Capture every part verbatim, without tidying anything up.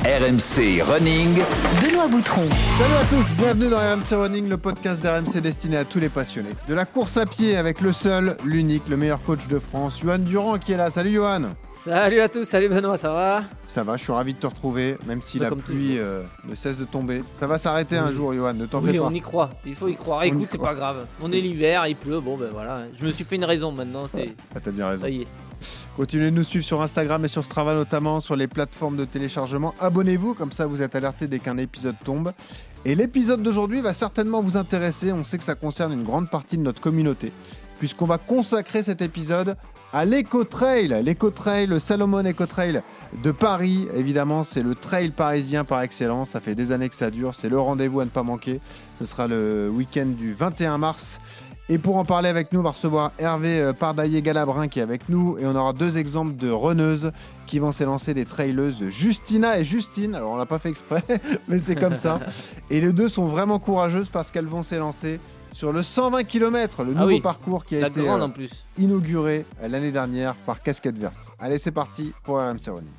R M C Running, Benoît Boutron. Salut à tous, bienvenue dans R M C Running, le podcast d'R M C destiné à tous les passionnés. De la course à pied avec le seul, l'unique, le meilleur coach de France, Johan Durand qui est là. Salut Johan. Salut à tous, salut Benoît, ça va ? Ça va, je suis ravi de te retrouver, même si Bah, la comme pluie euh, ne cesse de tomber. Ça va s'arrêter Oui. un jour Johan, ne t'en Oui, fais pas. on y croit, il faut y croire. On y Écoute, c'est croit. pas grave. On est l'hiver, il pleut, bon ben voilà. Je me suis fait une raison maintenant, c'est... Ah, t'as bien raison. Ça y est. Continuez de nous suivre sur Instagram et sur Strava notamment, sur les plateformes de téléchargement. Abonnez-vous, comme ça vous êtes alertés dès qu'un épisode tombe. Et l'épisode d'aujourd'hui va certainement vous intéresser, on sait que ça concerne une grande partie de notre communauté, puisqu'on va consacrer cet épisode à l'Eco-Trail. L'Eco-Trail, le Salomon Eco-Trail de Paris, évidemment, c'est le trail parisien par excellence. Ça fait des années que ça dure, c'est le rendez-vous à ne pas manquer. Ce sera le week-end du vingt et un mars. Et pour en parler avec nous, on va recevoir Hervé Pardaillet-Galabrin qui est avec nous. Et on aura deux exemples de runneuses qui vont s'élancer, des traileuses, Justina et Justine. Alors on l'a pas fait exprès, mais c'est comme ça. Et les deux sont vraiment courageuses parce qu'elles vont s'élancer sur le cent vingt kilomètres, le Ah nouveau oui, parcours qui a La été grande euh, en plus. inauguré euh, l'année dernière par Casquette Verte. Allez, c'est parti pour R M C Running.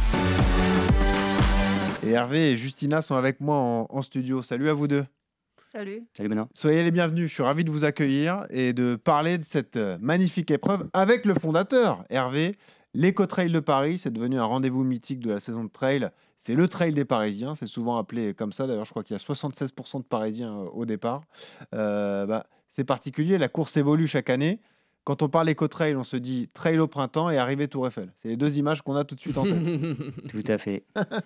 Et Hervé et Justina sont avec moi en, en studio. Salut à vous deux. Salut. Salut Benoît. Soyez les bienvenus, je suis ravi de vous accueillir et de parler de cette euh, magnifique épreuve avec le fondateur, Hervé. L'Eco-Trail de Paris, c'est devenu un rendez-vous mythique de la saison de trail. C'est le trail des Parisiens, c'est souvent appelé comme ça. D'ailleurs, je crois qu'il y a soixante-seize pour cent de Parisiens euh, au départ. Euh, bah, c'est particulier, la course évolue chaque année. Quand on parle Eco-Trail, on se dit trail au printemps et arrivée Tour Eiffel. C'est les deux images qu'on a tout de suite en tête. Tout à fait.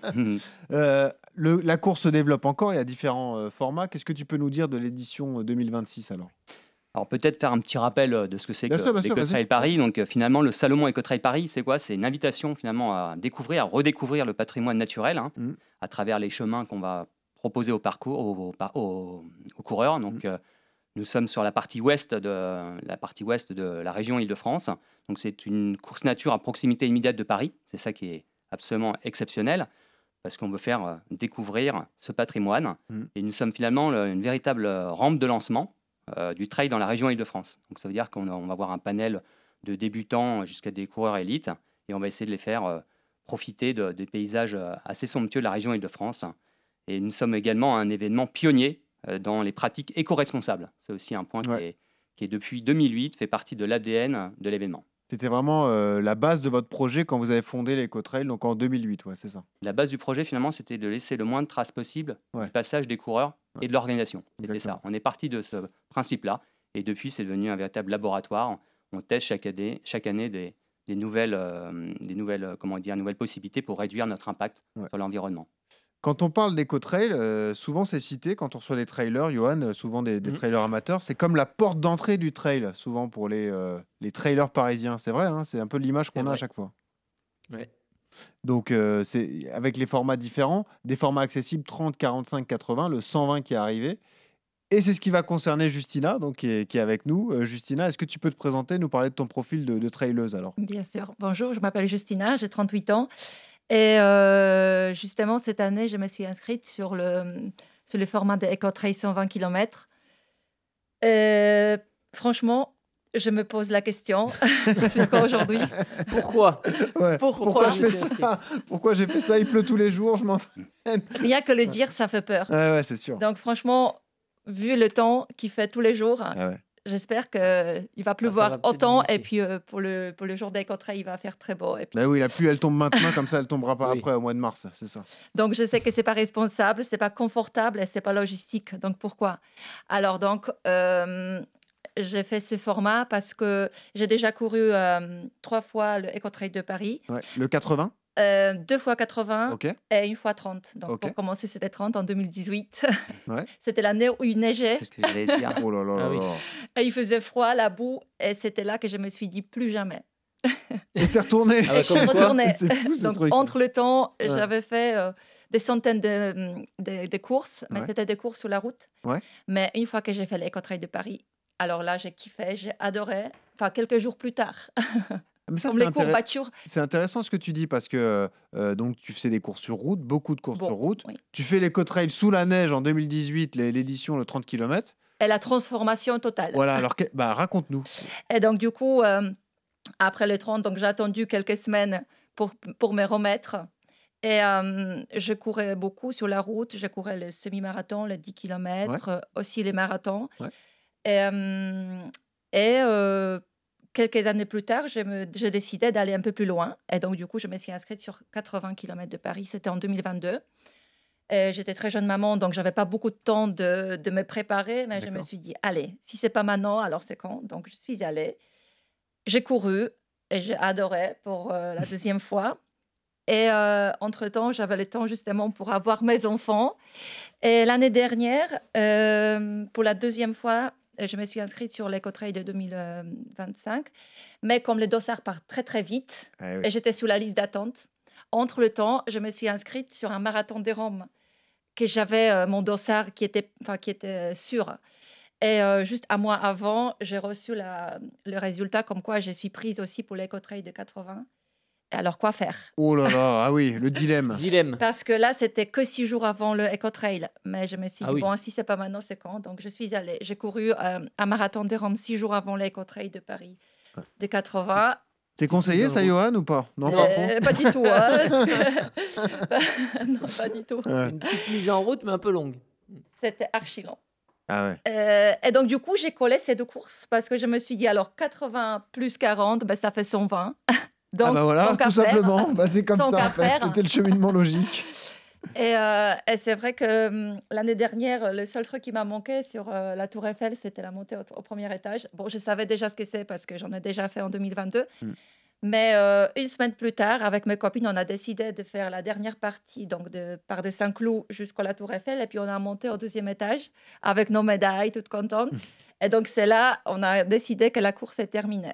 Euh, le- la course se développe encore, il y a différents euh, formats. Qu'est-ce que tu peux nous dire de l'édition euh, deux mille vingt-six alors ? Alors peut-être faire un petit rappel euh, de ce que c'est Bien que sûr, bien sûr, l'Eco-Trail vas-y. Paris. Donc euh, finalement, le Salomon Eco-Trail Paris, c'est quoi ? C'est une invitation finalement à découvrir, à redécouvrir le patrimoine naturel hein, Mhm. à travers les chemins qu'on va proposer au parcours, aux, aux- aux- aux coureurs. Donc euh, nous sommes sur la partie ouest de la partie ouest de la région Île-de-France. Donc c'est une course nature à proximité immédiate de Paris. C'est ça qui est absolument exceptionnel parce qu'on veut faire euh, découvrir ce patrimoine. Mhm. Et nous sommes finalement le- une véritable euh, rampe de lancement euh, du trail dans la région Île-de-France. Donc ça veut dire qu'on a- on va avoir un panel de débutants jusqu'à des coureurs élites et on va essayer de les faire euh, profiter de- des paysages euh, assez somptueux de la région Île-de-France. Et nous sommes également un événement pionnier euh, dans les pratiques éco-responsables. C'est aussi un point Ouais. qui, est, qui est depuis deux mille huit fait partie de l'A D N de l'événement. C'était vraiment euh, la base de votre projet quand vous avez fondé l'Eco-Trail, donc en deux mille huit, ouais, c'est ça. La base du projet, finalement, c'était de laisser le moins de traces possible Ouais. du passage des coureurs Ouais. et de l'organisation. C'était Exactement. ça. On est parti de ce principe-là. Et depuis, c'est devenu un véritable laboratoire. On teste chaque année, chaque année des, des nouvelles, euh, des nouvelles, euh, comment dire, nouvelles possibilités pour réduire notre impact Ouais. sur l'environnement. Quand on parle d'Eco-Trail, euh, souvent c'est cité, quand on reçoit des trailers, Johan, euh, souvent des, des Mhm. trailers amateurs, c'est comme la porte d'entrée du trail, souvent pour les, euh, les trailers parisiens. C'est vrai, hein, c'est un peu l'image qu'on C'est a à vrai. chaque fois. Ouais. Donc, euh, c'est avec les formats différents, des formats accessibles trente, quarante-cinq, quatre-vingts, le cent vingt qui est arrivé. Et c'est ce qui va concerner Justina, donc, qui, est, qui est avec nous. Euh, Justina, est-ce que tu peux te présenter, nous parler de ton profil de, de traileuse alors ? Bien sûr. Bonjour, je m'appelle Justina, j'ai trente-huit ans. Et euh, justement, cette année, je me suis inscrite sur le, sur le format de Eco-Trail cent vingt kilomètres. Euh, franchement, je me pose la question jusqu'à aujourd'hui. Pourquoi ? Ouais. Pourquoi Pourquoi je je fais suis ça Pourquoi j'ai fait ça Il pleut tous les jours, je m'entraîne. Rien que le dire, ça fait peur. Ouais, ouais, c'est sûr. Donc franchement, vu le temps qu'il fait tous les jours, Ah ouais. j'espère qu'il va va pleuvoir peut-être autant. glisser. Et puis euh, pour, le, pour le jour d'Eco-Trail, il va faire très beau. Et puis... Bah oui, la pluie, elle tombe maintenant, comme ça, elle tombera pas Oui. après, au mois de mars, c'est ça. Donc, je sais que c'est pas responsable, c'est pas confortable et c'est pas logistique. Donc, pourquoi? Alors, donc, euh, j'ai fait ce format parce que j'ai déjà couru euh, trois fois le Eco-Trail de Paris, Ouais. Le quatre-vingts, euh, deux fois quatre-vingts ok. et une fois trente. Donc, Ok. pour commencer, c'était trente en deux mille dix-huit. Ouais. C'était l'année où il neigeait C'est ce que j'allais dire. Oh là là là Ah oui. là. et il faisait froid, la boue. Et c'était là que je me suis dit plus jamais. Et t'es retourné. Ah ouais, Et je suis comme quoi. retournée. C'est fou ce Donc, truc. entre le temps, Ouais. j'avais fait euh, des centaines de, de- de courses, mais Ouais. c'était des courses sur la route. Ouais. Mais une fois que j'ai fait l'Eco-Trail de Paris, alors là, j'ai kiffé, j'ai adoré. Enfin, quelques jours plus tard, Mais ça, comme c'est les intéress- courbatures. c'est intéressant ce que tu dis parce que euh, donc tu fais des courses sur route, beaucoup de courses Bon, sur route. oui. Tu fais l'Eco-Trail sous la neige en deux mille dix-huit, l'é- l'édition le trente kilomètres. Et la transformation totale. Voilà, alors que- bah, raconte-nous. Et donc, du coup, euh, après le trente, donc j'ai attendu quelques semaines pour, pour me remettre. Et euh, je courais beaucoup sur la route. Je courais le semi-marathon, les dix Ouais, kilomètres, aussi les marathons. ouais. Et, euh, et euh, quelques années plus tard, je, me, je décidais d'aller un peu plus loin. Et donc, du coup, je me suis inscrite sur quatre-vingts kilomètres de Paris. C'était en deux mille vingt-deux. Et j'étais très jeune maman, donc j'avais pas beaucoup de temps de, de me préparer. Mais je me D'accord. suis dit, allez, si c'est pas maintenant, alors c'est quand? Donc, je suis allée. J'ai couru et j'ai adoré pour euh, la deuxième fois. Et euh, entre-temps, j'avais le temps justement pour avoir mes enfants. Et l'année dernière, euh, pour la deuxième fois, euh, je me suis inscrite sur l'éco-trail de deux mille vingt-cinq. Mais comme le dossard part très très vite, Ah oui. et j'étais sur la liste d'attente, entre le temps, je me suis inscrite sur un marathon des Roms, que j'avais euh, mon dossard qui était, enfin, qui était sûr. Et euh, juste un mois avant, j'ai reçu la- le résultat comme quoi je suis prise aussi pour l'éco-trail de quatre-vingts. Et alors, quoi faire? Oh là là, ah oui, le dilemme. Dilemme. Parce que là, c'était que six jours avant le Eco-Trail. Mais je me suis Ah dit, oui. bon, si c'est pas maintenant, c'est quand? Donc, je suis allée. J'ai couru euh, un marathon des Roms six jours avant l'Eco-Trail de Paris Ouais. de quatre-vingts. C'est Petite conseillé mise en ça, route. Johan, ou pas? Non, Non. pas trop. Euh, pas du tout. Hein, parce que- non, pas du tout. C'est Ouais. une petite mise en route, mais un peu longue. C'était archi long. Ah ouais. Euh, et donc, du coup, j'ai collé ces deux courses parce que je me suis dit, alors quatre-vingts plus quarante, ben, ça fait cent vingt. Donc, Ah bah voilà, tant qu'à tout faire, simplement. Bah, c'est comme tant ça qu'à en fait. faire. C'était le cheminement logique. Et, euh, et c'est vrai que hum, l'année dernière, le seul truc qui m'a manqué sur euh, la Tour Eiffel, c'était la montée au, au premier étage. Bon, je savais déjà ce que c'est parce que j'en ai déjà fait en deux mille vingt-deux. Mm. Mais euh, une semaine plus tard, avec mes copines, on a décidé de faire la dernière partie, donc de part de Saint-Cloud jusqu'à la Tour Eiffel. Et puis on a monté au deuxième étage avec nos médailles, toutes contentes. Et donc c'est là, on a décidé que la course est terminée.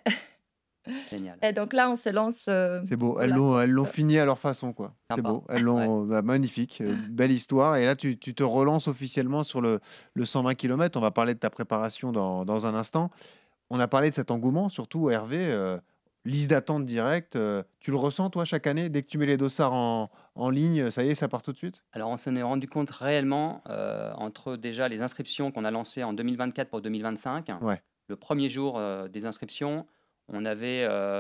Génial. Et donc là, on se lance. euh, C'est beau. pour Elles la l'ont, elles l'ont course. fini à leur façon, quoi. C'est Sympa. beau. Elles l'ont, bah, magnifique. Euh, Belle histoire. Et là, tu, tu te relances officiellement sur le, le cent vingt kilomètres. On va parler de ta préparation dans, dans un instant. On a parlé de cet engouement, surtout Hervé. euh, liste d'attente directe. euh, tu le ressens, toi, chaque année, dès que tu mets les dossards en, en ligne, ça y est, ça part tout de suite? Alors, on s'en est rendu compte réellement euh, entre déjà les inscriptions qu'on a lancées en deux mille vingt-quatre pour deux mille vingt-cinq. Ouais. Le premier jour euh, des inscriptions, on avait,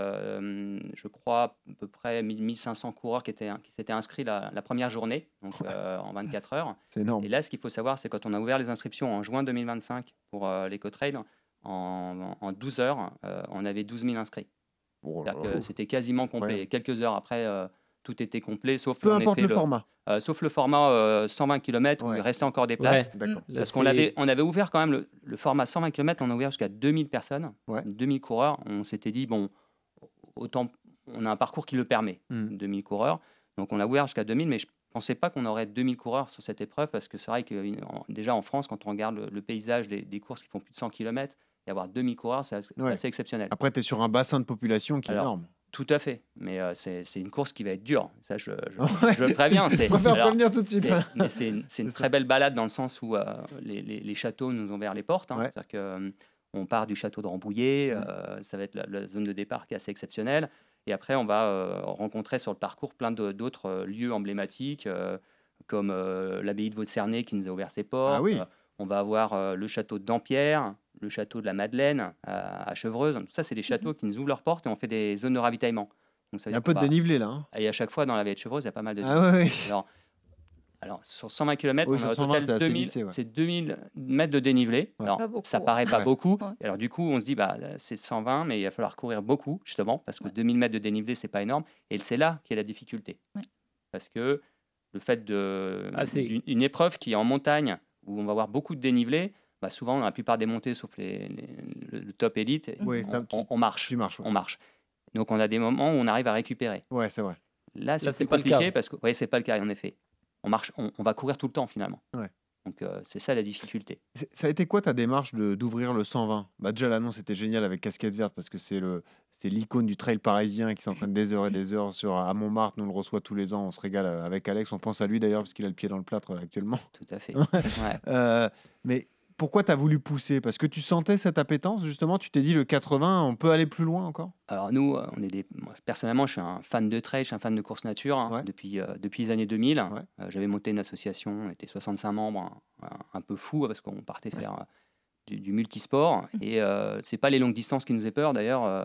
euh, je crois, à peu près mille cinq cents coureurs qui, étaient, qui s'étaient inscrits la, la première journée, donc euh, en vingt-quatre heures. C'est énorme. Et là, ce qu'il faut savoir, c'est quand on a ouvert les inscriptions en juin deux mille vingt-cinq pour euh, l'Eco-Trail, en, en douze heures, euh, on avait douze mille inscrits. Oh là C'est-à-dire là. que c'était quasiment complet. Incroyable. Quelques heures après, euh, tout était complet, sauf Peu en importe effet le format. euh, sauf le format euh, cent vingt kilomètres où Ouais. il restait encore des Ouais. places. D'accord. Là, Parce qu'on c'est- avait, on avait ouvert quand même le, le format cent vingt kilomètres, on a ouvert jusqu'à deux mille personnes, Ouais. deux mille coureurs. On s'était dit, bon, autant, on a un parcours qui le permet, Mm. deux mille coureurs. Donc on a ouvert jusqu'à deux mille, mais je pensais pas qu'on aurait deux mille coureurs sur cette épreuve parce que c'est vrai que en- déjà en France, quand on regarde le, le paysage des, des courses qui font plus de cent kilomètres, et avoir deux mille coureurs, c'est assez, Ouais. assez exceptionnel. Après, tu es sur un bassin de population qui est Alors, énorme. Tout à fait, mais euh, c'est c'est une course qui va être dure. Ça, je, je, Ouais. je le préviens. Je c'est- préfère alors, prévenir tout de suite. c'est- mais c'est une, c'est une C'est ça. très belle balade dans le sens où euh, les, les- les châteaux nous ont ouvert les portes. hein. Ouais. C'est-à-dire que euh, on part du château de Rambouillet, Mhm. euh, ça va être la, la zone de départ qui est assez exceptionnelle. Et après, on va euh, rencontrer sur le parcours plein de- d'autres euh, lieux emblématiques, euh, comme euh, l'abbaye de Vaud-de-Cernay qui nous a ouvert ses portes. Ah oui. Euh, on va avoir euh, le château de Dampierre, le château de la Madeleine à, à Chevreuse. Tout ça, c'est des châteaux qui nous ouvrent leurs portes et on fait des zones de ravitaillement. Donc, ça Il veut y a un dire peu qu'on de va- dénivelé là. hein. Et à chaque fois, dans la vallée de Chevreuse, il y a pas mal de Ah ouais, ouais. alors, alors, sur cent vingt kilomètres, Oui, on sur a au cent vingt, total c'est assez deux mille, lissé, ouais. c'est deux mille mètres de dénivelé. Ouais. Alors, Pas beaucoup, ça hein. paraît pas Ouais. beaucoup. Ouais. Alors, du coup, on se dit, bah, c'est cent vingt, mais il va falloir courir beaucoup, justement, parce que Ouais. deux mille mètres de dénivelé, c'est pas énorme. Et c'est là qu'il y a la difficulté. Ouais. Parce que le fait de, Ah, c'est- d'une une épreuve qui est en montagne, où on va avoir beaucoup de dénivelé, bah, souvent, dans la plupart des montées, sauf les, les- le, le top élite, Oui, on, ça, tu- on- on marche. Tu marches. Ouais, On marche. Donc, on a des moments où on arrive à récupérer. Ouais, c'est vrai. Là, c'est Là, plus c'est pas le compliqué cas. parce que, ouais, c'est pas le cas, en effet. On marche, on, on va courir tout le temps finalement. Ouais. Donc euh, c'est ça la difficulté. C'est- Ça a été quoi ta démarche de- d'ouvrir le cent vingt? Bah déjà l'annonce était géniale avec Casquette Verte parce que c'est le c'est l'icône du trail parisien qui s'entraîne des heures et des heures sur à Montmartre. Nous on le reçoit tous les ans, on se régale euh, avec Alex. On pense à lui d'ailleurs parce qu'il a le pied dans le plâtre euh, actuellement. Tout à fait. Ouais. Ouais. Euh, mais pourquoi tu as voulu pousser? Parce que tu sentais cette appétence justement. Tu t'es dit le quatre-vingts, on peut aller plus loin encore? Alors nous, euh, on est des. Moi, personnellement, je suis un fan de trail, je suis un fan de course nature hein, Ouais. depuis, euh, depuis les années deux mille. Ouais. Euh, J'avais monté une association, on était soixante-cinq membres, un, un- un peu fou parce qu'on partait Ouais. faire euh, du, du multisport. Et euh, c'est pas les longues distances qui nous aient peur d'ailleurs. euh,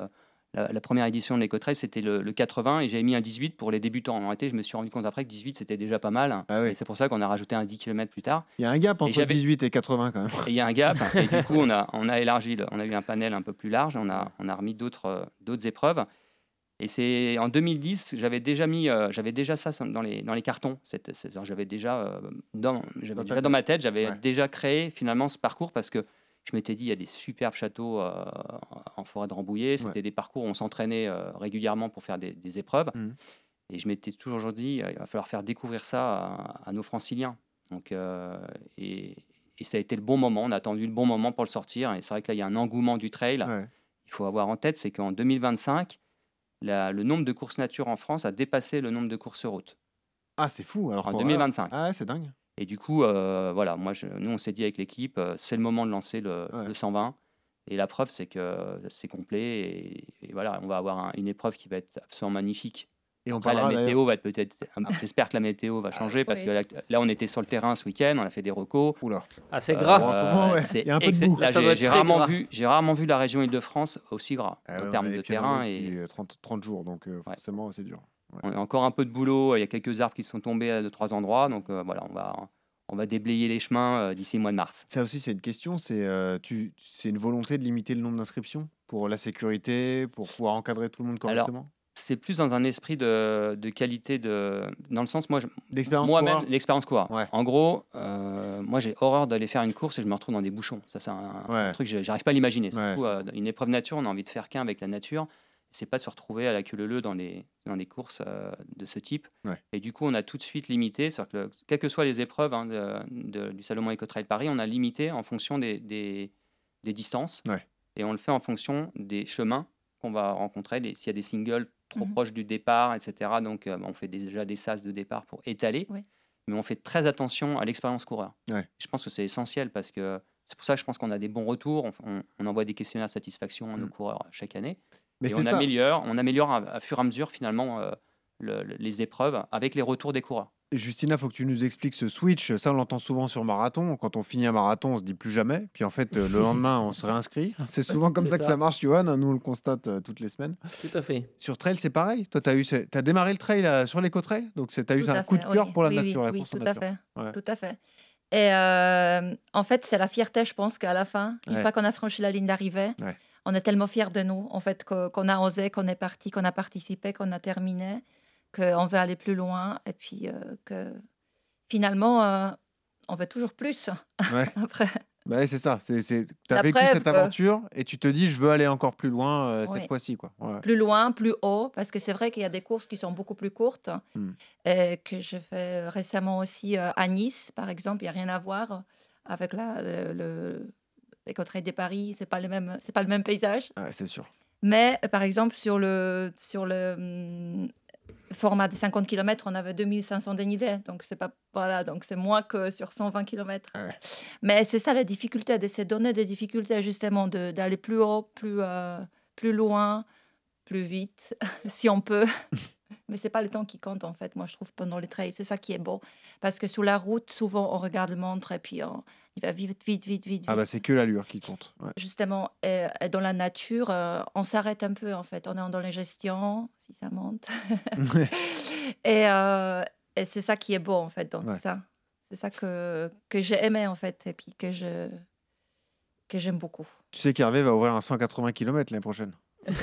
la, la première édition de l'Ecotrail, c'était le, le quatre-vingts et j'avais mis un dix-huit pour les débutants. En réalité, je me suis rendu compte après que dix-huit, c'était déjà pas mal. Ah oui. Et c'est pour ça qu'on a rajouté un dix kilomètres plus tard. Il y a un gap Et entre j'avais- dix-huit et quatre-vingts quand même. Et il y a un gap. Et du coup, on a, on a élargi, le- on a eu un panel un peu plus large. On a, on a remis d'autres euh, d'autres épreuves. Et c'est en deux mille dix, j'avais déjà mis, euh, j'avais déjà ça dans les, dans les cartons. Cette- cette- j'avais déjà, euh, dans, j'avais Dans ta déjà tête. dans ma tête, j'avais Ouais. déjà créé finalement ce parcours parce que je m'étais dit, il y a des superbes châteaux euh, en forêt de Rambouillet. C'était Ouais. des parcours où on s'entraînait euh, régulièrement pour faire des, des épreuves. Mhm. Et je m'étais toujours dit, euh, il va falloir faire découvrir ça à, à nos franciliens. Donc, euh, et, et ça a été le bon moment. On a attendu le bon moment pour le sortir. Et c'est vrai que là, il y a un engouement du trail. Ouais. Il faut avoir en tête, c'est qu'en deux mille vingt-cinq, la- le nombre de courses nature en France a dépassé le nombre de courses route Ah, c'est fou. Alors en qu'en- deux mille vingt-cinq. Ah, ouais, c'est dingue. Et du coup, euh, voilà, moi, je- nous, on s'est dit avec l'équipe, euh, c'est le moment de lancer le, Ouais. le cent vingt. Et la preuve, c'est que c'est complet. Et, et voilà, on va avoir un- une épreuve qui va être absolument magnifique. Et on Après, la parlera d'ailleurs. météo va être peut-être. J'espère que la météo va changer parce oui. que là, là, on était sur le terrain ce week-end, on a fait des recos. Oula. Ah, c'est Euh, gras. Bon, en ce moment, ouais, c'est il y a un peu de excell- boue. Là, Ça doit j'ai être j'ai très rarement gras. vu, j'ai rarement vu la région Île-de-France aussi gras Ah en ouais, termes on de est pieds dans terrain. l'eau Et depuis, euh, trente, trente jours, donc euh, forcément, c'est dur. Ouais. on a encore un peu de boulot. Il y a quelques arbres qui sont tombés à deux, trois endroits. Donc euh, voilà, on va, on va déblayer les chemins euh, d'ici le mois de mars. Ça aussi, c'est une question. C'est euh, tu, c'est une volonté de limiter le nombre d'inscriptions pour la sécurité, pour pouvoir encadrer tout le monde Alors, correctement. c'est plus dans un esprit de, de qualité, de, dans le sens, moi, je- D'expérience moi-même, coureur. l'expérience coureur. Ouais. En gros, euh, moi, j'ai horreur d'aller faire une course et je me retrouve dans des bouchons. Ça, c'est un, Ouais. un truc, je- j'arrive pas à l'imaginer. Ouais, Surtout je euh, une épreuve nature, on a envie de faire qu'un avec la nature. C'est pas de se retrouver à la queue leu leu dans des, dans des courses euh, de ce type. Ouais. Et du coup, on a tout de suite limité, c'est-à-dire que le- quelles que soient les épreuves hein, de- de- du Salomon Eco Trail Paris, on a limité en fonction des, des, des distances. Ouais. Et on le fait en fonction des chemins qu'on va rencontrer, des- s'il y a des singles trop Mhm. proches du départ, et cetera. Donc, euh, on fait déjà des sas de départ pour étaler. Oui. Mais on fait très attention à l'expérience coureur. Ouais. Je pense que c'est essentiel parce que c'est pour ça que je pense qu'on a des bons retours. On, on- on envoie des questionnaires de satisfaction à nos Mm. coureurs chaque année. Mais Et c'est on ça. améliore, on améliore à, à fur et à mesure finalement euh, le- le- les épreuves avec les retours des coureurs. Et Justina, faut que tu nous expliques ce switch. Ça, on l'entend souvent sur marathon. Quand on finit un marathon, on se dit plus jamais. Puis en fait, euh, le lendemain, on se réinscrit. C'est souvent comme C'est ça que ça. ça marche, Johan. Nous, on le constate euh, toutes les semaines. Tout à fait. Sur trail, c'est pareil. Toi, tu as, eu, ce- t'as démarré le trail euh, sur l'éco-trail. Donc, tu as eu Tout un à coup de fait, cœur oui. pour la Oui, oui, nature, la oui, course en tout à nature. fait. Ouais. Tout à fait. Et euh, en fait, c'est la fierté, je pense, qu'à la fin, une Ouais. fois qu'on a franchi la ligne d'arrivée, Ouais. on est tellement fiers de nous, en fait, que- qu'on a osé, qu'on est parti, qu'on a participé, qu'on a terminé, qu'on veut aller plus loin, et puis euh, que finalement, euh, on veut toujours plus Ouais. après. Bah ouais, c'est ça. C'est, c'est... Tu as La vécu preuve cette que- aventure et tu te dis, je veux aller encore plus loin euh, Oui. cette fois-ci. Quoi. Ouais. Plus loin, plus haut, parce que c'est vrai qu'il y a des courses qui sont beaucoup plus courtes, Hmm. et que je fais récemment aussi euh, à Nice, par exemple. Il n'y a rien à voir avec la, le, le, l'Éco-Trail des Paris, c'est pas le même, c'est pas le même paysage. Ouais, c'est sûr. Mais euh, par exemple, sur le, sur le hum, format des cinquante kilomètres, on avait deux mille cinq cents dénivelés. Donc, c'est pas, voilà, donc c'est moins que sur cent vingt kilomètres. Ouais. Mais c'est ça la difficulté, de se donner des difficultés, justement, de, d'aller plus haut, plus, euh, plus loin, plus vite, si on peut. Mais c'est pas le temps qui compte, en fait, moi, je trouve, pendant les trails. C'est ça qui est beau. Parce que sur la route, souvent, on regarde le montre et puis on, il va vite, vite, vite, vite, Ah vite. bah c'est que l'allure qui compte. Ouais. Justement, et, et dans la nature, euh, on s'arrête un peu, en fait. On est dans les gestions, si ça monte. et euh, et c'est ça qui est beau, en fait, dans Ouais. tout ça. C'est ça que, que j'ai aimé, en fait, et puis que, je, que j'aime beaucoup. Tu sais qu'Hervé va ouvrir un cent quatre-vingts kilomètres l'année prochaine.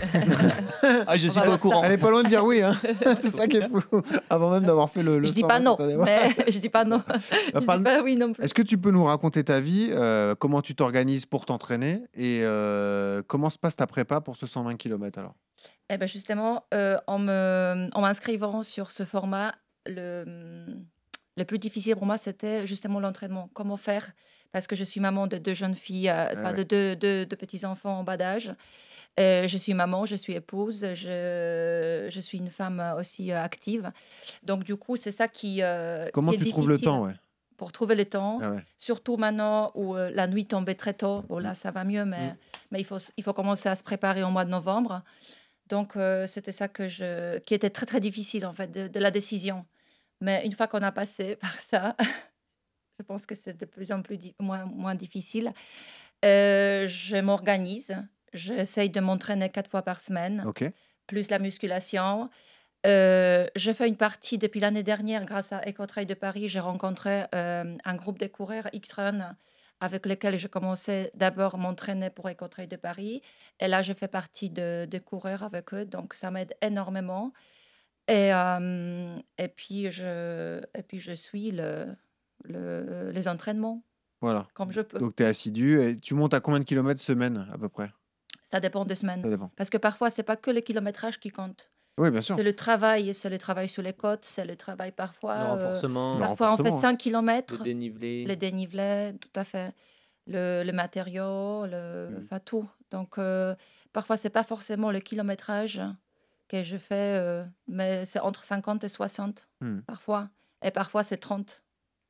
Ah, je On suis va pas au voir courant. Elle est pas loin de dire oui, hein. C'est ça qui est fou. Avant même d'avoir fait le. le Je dis cent pas vingt non, cette année. Ouais. mais je dis pas non. Je parle- dis pas oui non plus. Est-ce que tu peux nous raconter ta vie, euh, comment tu t'organises pour t'entraîner et euh, comment se passe ta prépa pour ce cent vingt kilomètres alors? Eh ben justement, euh, en me, en m'inscrivant sur ce format, le, le plus difficile pour moi, c'était justement l'entraînement. Comment faire? Parce que je suis maman de deux jeunes filles, euh, enfin, ouais. de deux, deux- deux petits-enfants en bas d'âge. Euh, je suis maman, je suis épouse, je, je suis une femme euh, aussi euh, active. Donc du coup, c'est ça qui, euh, Comment qui est tu trouves le difficile temps, ouais. pour trouver le temps. Ah ouais. Surtout maintenant où euh, la nuit tombait très tôt. Bon, là, ça va mieux, mais, Mm. mais il, faut, s- il faut commencer à se préparer au mois de novembre. Donc, euh, c'était ça que je, qui était très, très difficile, en fait, de, de la décision. Mais une fois qu'on a passé par ça, je pense que c'est de plus en plus di- moins, moins difficile. Euh, je m'organise. j'essaye de m'entraîner quatre fois par semaine, Ok. plus la musculation. Euh, je fais une partie depuis l'année dernière grâce à EcoTrail de Paris. J'ai rencontré euh, un groupe de coureurs X-Run avec lesquels je commençais d'abord à m'entraîner pour EcoTrail de Paris. Et là, je fais partie de, de coureurs avec eux, donc ça m'aide énormément. Et, euh, et, puis, je, et puis, je suis le, le- les entraînements Voilà. comme je peux. Donc, tu es assidu. Et tu montes à combien de kilomètres semaine, à peu près? Ça dépend des Ça semaines. dépend. Parce que parfois, c'est pas que le kilométrage qui compte. Oui, bien sûr. C'est le travail, c'est le travail sur les côtes, c'est le travail Le parfois. euh, renforcement, Le parfois, on fait renforcement, ouais. cinq le kilomètres, dénivelé. le dénivelé, tout à fait. Le, le matériau, le, Mhm. enfin tout. Donc, euh, parfois, c'est pas forcément le kilométrage que je fais, euh, mais c'est entre cinquante et soixante Hmm. parfois. Et parfois, c'est trente.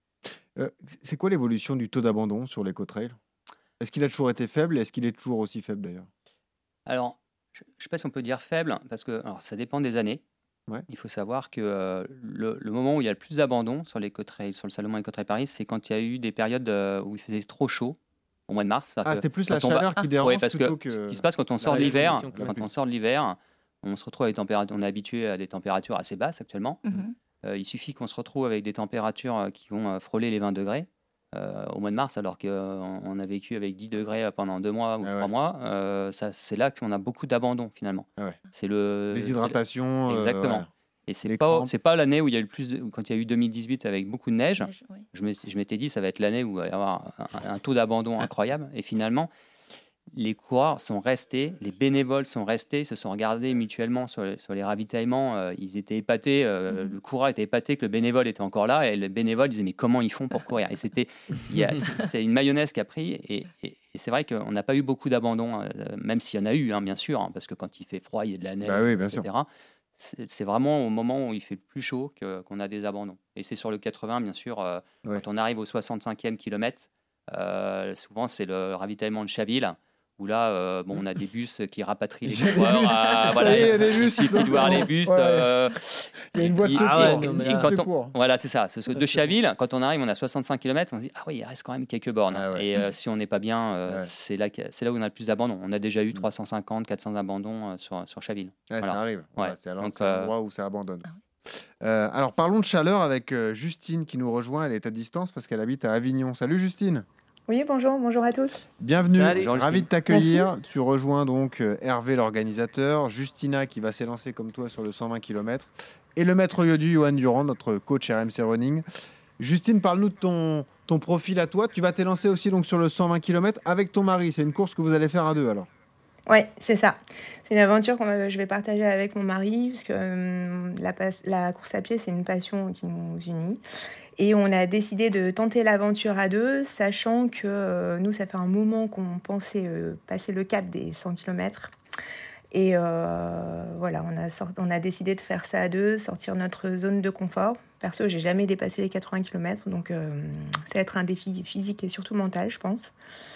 Euh, c'est quoi l'évolution du taux d'abandon sur l'éco-trail? Est-ce qu'il a toujours été faible et est-ce qu'il est toujours aussi faible d'ailleurs? Alors, je ne sais pas si on peut dire faible, parce que alors, ça dépend des années. Ouais. Il faut savoir que euh, le, le moment où il y a le plus d'abandon sur l'éco-trail, sur le Salomon Éco-Trail Paris, c'est quand il y a eu des périodes euh, où il faisait trop chaud, au mois de mars. Ah, C'est-à-dire c'est que plus la quand on va, chaleur qui Ah. ouais, dérange parce plutôt que ce que qui se passe quand on sort de les l'hiver, conditions quand on climatiques. sort de l'hiver, on se retrouve avec des températures, on est habitué à des températures assez basses actuellement. Mhm. Euh, il suffit qu'on se retrouve avec des températures euh, qui vont euh, frôler les vingt degrés euh, au mois de mars, alors qu'on on a vécu avec dix degrés euh, pendant deux mois ou Ah trois ouais. mois. Euh, ça, c'est là qu'on a beaucoup d'abandon finalement. Ah ouais. C'est le, c'est le- Déshydratation, euh, exactement. ouais. Et c'est Des pas, crampes. c'est pas l'année où il y a eu le plus de- quand il y a eu deux mille dix-huit avec beaucoup de neige. Neige, oui. Je me- je m'étais dit ça va être l'année où il va y avoir un, un taux d'abandon incroyable. Et finalement, les coureurs sont restés, les bénévoles sont restés, se sont regardés mutuellement sur, les- sur les ravitaillements. euh, ils étaient épatés, euh, Mhm. le coureur était épaté que le bénévole était encore là, et le bénévole disait mais comment ils font pour courir? Et c'était, il y a- c'est c'est une mayonnaise qui a pris, et, et- et c'est vrai qu'on n'a pas eu beaucoup d'abandon, euh, même s'il y en a eu, hein, bien sûr, hein, parce que quand il fait froid, il y a de la neige, Bah oui, bien sûr. et cetera. C'est c'est vraiment au moment où il fait le plus chaud que- qu'on a des abandons. Et c'est sur le quatre-vingts, bien sûr, euh, Ouais. quand on arrive au soixante-cinquième kilomètre, euh, souvent c'est le ravitaillement de Chaville, où là, euh, bon, on a des bus qui rapatrient les Il y a des coureurs. bus. à- Ça voilà, y est, il y a des il bus. suffit de voir les bus. Ouais. euh, Il y a et une voie de puis- secours. Ah ouais, une non, mais issue là- de quand on- secours. Voilà, c'est ça. C'est ce- de Exactement. Chaville, quand on arrive, on a soixante-cinq kilomètres, on se dit, ah oui, il reste quand même quelques bornes. Ah ouais. Et euh, si on n'est pas bien, euh, Ouais. c'est là, que- c'est là où on a le plus d'abandons. On a déjà eu Mm. trois cent cinquante, quatre cents abandons euh, sur, sur Chaville. Ouais, Voilà. ça arrive. Voilà, Ouais. c'est alors Donc, c'est euh, l'endroit où ça abandonne. Ah Euh, alors parlons de chaleur avec euh, Justine qui nous rejoint. Elle est à distance parce qu'elle habite à Avignon. Salut Justine. Oui, bonjour, bonjour à tous. Bienvenue. Salut. Bonjour, Ravi Justine. de t'accueillir. Tu rejoins donc euh, Hervé l'organisateur, Justina qui va s'élancer comme toi sur le cent vingt kilomètres et le maître Yodu, Johan Durand, notre coach R M C Running. Justine, parle-nous de ton, ton profil à toi. Tu vas t'élancer aussi donc sur le cent vingt kilomètres avec ton mari. C'est une course que vous allez faire à deux alors. Ouais, c'est ça. C'est une aventure que je vais partager avec mon mari, puisque euh, la, passe- la course à pied, c'est une passion qui nous unit. Et on a décidé de tenter l'aventure à deux, sachant que euh, nous, ça fait un moment qu'on pensait euh, passer le cap des cent kilomètres. Et euh, voilà, on a, sort- on a décidé de faire ça à deux, sortir notre zone de confort. Perso, j'ai jamais dépassé les quatre-vingts kilomètres, donc euh, ça va être un défi physique et surtout mental, je pense.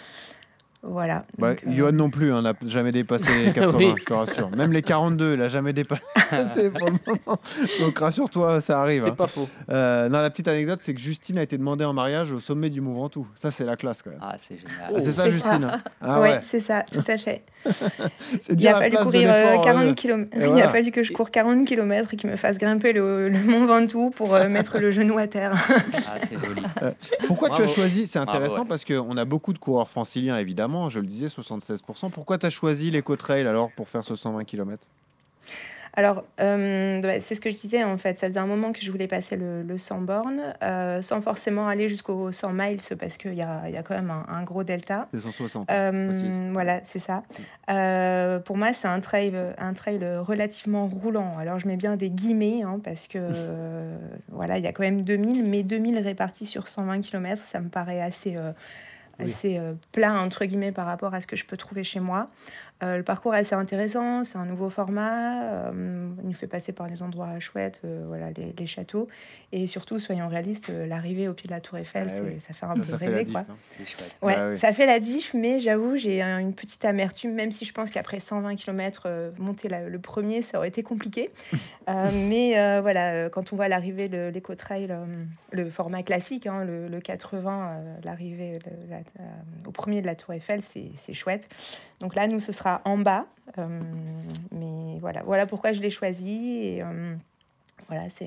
Voilà. Bah, donc, euh, Johan non plus, hein, n'a jamais dépassé les quatre-vingts, Oui. je te rassure. Même les quarante-deux, il n'a jamais dépassé pour le moment. Donc rassure-toi, ça arrive. C'est hein. pas faux. Euh, non, la petite anecdote, c'est que Justine a été demandée en mariage au sommet du Mont Ventoux. Ça, c'est la classe quand même. Ah, c'est génial. Ah, c'est ça, C'est Justine. ça. hein Ah ouais, ouais. c'est ça, tout à fait. C'est Il dire a la fallu place de courir euh, l'effort, quarante euh, kilomètres. et Il voilà. a fallu que je cours quarante kilomètres et qu'il me fasse grimper le, le mont Ventoux pour euh, mettre le genou à terre. Ah, c'est joli. Pourquoi tu as Bravo. choisi, c'est Bravo, intéressant ouais. parce qu'on a beaucoup de coureurs franciliens évidemment, je le disais, soixante-seize pour cent. Pourquoi tu as choisi l'éco-trail alors pour faire ce cent vingt kilomètres? Alors, euh, ouais, c'est ce que je disais en fait. Ça faisait un moment que je voulais passer le, le cent bornes, euh, sans forcément aller jusqu'au cent miles parce qu'il y a, il y a quand même un, un gros delta. C'est cent soixante. hein, Euh, précise. voilà, c'est ça. Euh, pour moi, c'est un trail, un trail relativement roulant. Alors, je mets bien des guillemets hein, parce que euh, voilà, il y a quand même deux mille, mais deux mille répartis sur cent vingt kilomètres, ça me paraît assez, euh, Oui. assez euh, plat entre guillemets par rapport à ce que je peux trouver chez moi. Euh, le parcours est assez intéressant, c'est un nouveau format, euh, il nous fait passer par des endroits chouettes, euh, voilà, les, les châteaux, et surtout, soyons réalistes, euh, l'arrivée au pied de la Tour Eiffel, Ah c'est- oui. ça fait un peu Ça fait la rêver, diff. quoi. hein. C'est chouette. Ouais, Bah oui. ça fait la diff, mais j'avoue, j'ai un- une petite amertume, même si je pense qu'après cent vingt kilomètres, euh, monter la- le premier, ça aurait été compliqué. Euh, mais euh, voilà, euh, quand on voit l'arrivée, de l'éco-trail, euh, le format classique, hein, le, le quatre-vingts, euh, l'arrivée le- la- euh, au premier de la Tour Eiffel, c'est c'est chouette. Donc là, nous, ce sera sera en bas. Euh, mais voilà, voilà pourquoi je l'ai choisi. Et euh, voilà, c'est,